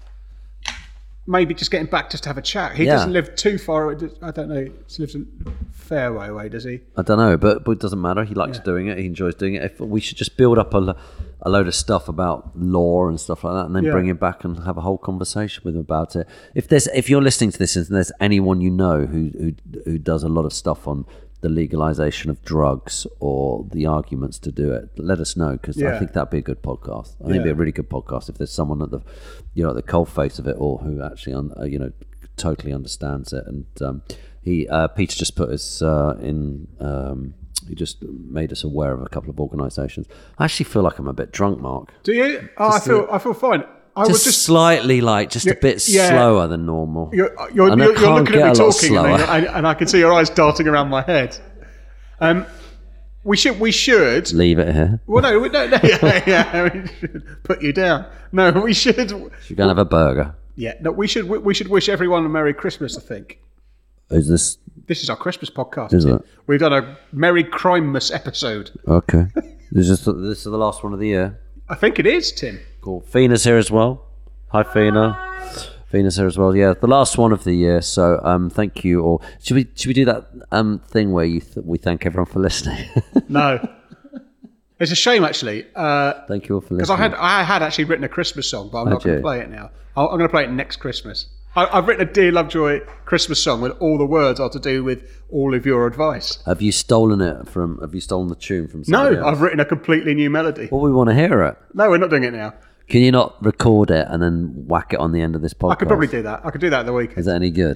maybe just getting back just to have a chat. He Yeah. doesn't live too far. I don't know. He lives a fair way away, does he? I don't know, but, but it doesn't matter. He likes Yeah. doing it. He enjoys doing it. If we should just build up a, lo- a load of stuff about law and stuff like that, and then Yeah. bring him back and have a whole conversation with him about it. If there's, if you're listening to this and there's anyone you know who who who does a lot of stuff on the legalization of drugs or the arguments to do it, let us know, because I Yeah. think that'd be a good podcast. I think it'd be a Yeah. really good podcast if there's someone at the, you know, at the cold face of it all who actually, un, uh, you know, totally understands it. And um, he, uh, Peter, just put us uh, in. Um, he just made us aware of a couple of organisations. I actually feel like I'm a bit drunk, Mark. Do you? Oh, I feel I feel fine. I Just, was just slightly like, just a Yeah, bit yeah. slower than normal. You're, you're, And I you're, you're can't looking get at me a lot talking, and, slower. I, and I can see your eyes darting around my head. Um, we should, we should. Leave it here. Well, no, we, no, no yeah, yeah, we should put you down. No, we should. You're going to have a burger. Yeah, no, we should. We should wish everyone a Merry Christmas. I think Is this... this is our Christmas podcast. Is Tim. it? We've done a Merry Crimemas episode. Okay. this, is, this is the last one of the year. I think it is, Tim. Cool. Fina's here as well. Hi, Fina. Fina's here as well. Yeah, the last one of the year. So, um, thank you all. Should we should we do that um thing where you th- we thank everyone for listening? No, it's a shame actually. Uh, Thank you all for listening. Because I had I had actually written a Christmas song, but I'm not Had going you? to play it now. I'll, I'm going to play it next Christmas. I, I've written a Dear Lovejoy Christmas song with all the words are to do with all of your advice. Have you stolen it from? Have you stolen the tune from? No, somebody else? I've written a completely new melody. Well, we want to hear it. No, we're not doing it now. Can you not record it and then whack it on the end of this podcast? I could probably do that. I could do that at the weekend. Is that any good?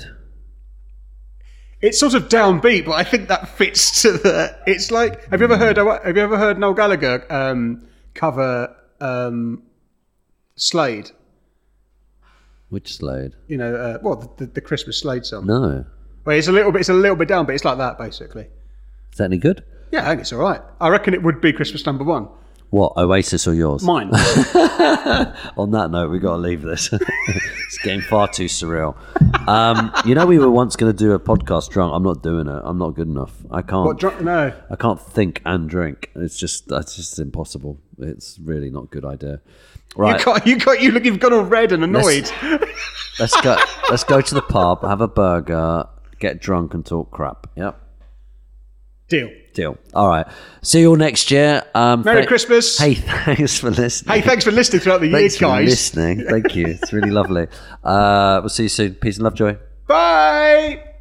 It's sort of downbeat, but I think that fits to the. It's like, have you ever heard? Have you ever heard Noel Gallagher um, cover um, Slade? Which Slade? You know, uh, well, the, the Christmas Slade song. No. Well, it's a little bit. It's a little bit downbeat. It's like that, basically. Is that any good? Yeah, I think it's all right. I reckon it would be Christmas number one. What, Oasis or yours? Mine. On that note, we've got to leave this. It's getting far too surreal. Um, you know, we were once going to do a podcast drunk. I'm not doing it. I'm not good enough. I can't. What drunk? No. I can't think and drink. It's just that's just impossible. It's really not a good idea. Right, You got. You got. You look. You've gone all red and annoyed. let's go. Let's go to the pub, have a burger, get drunk, and talk crap. Yep. Deal. Deal. All right. See you all next year. Um, Merry th- Christmas. Hey, thanks for listening. Hey, thanks for listening throughout the year, Thanks for guys. listening. Thank you. It's really lovely. Uh, we'll see you soon. Peace and love, joy. Bye.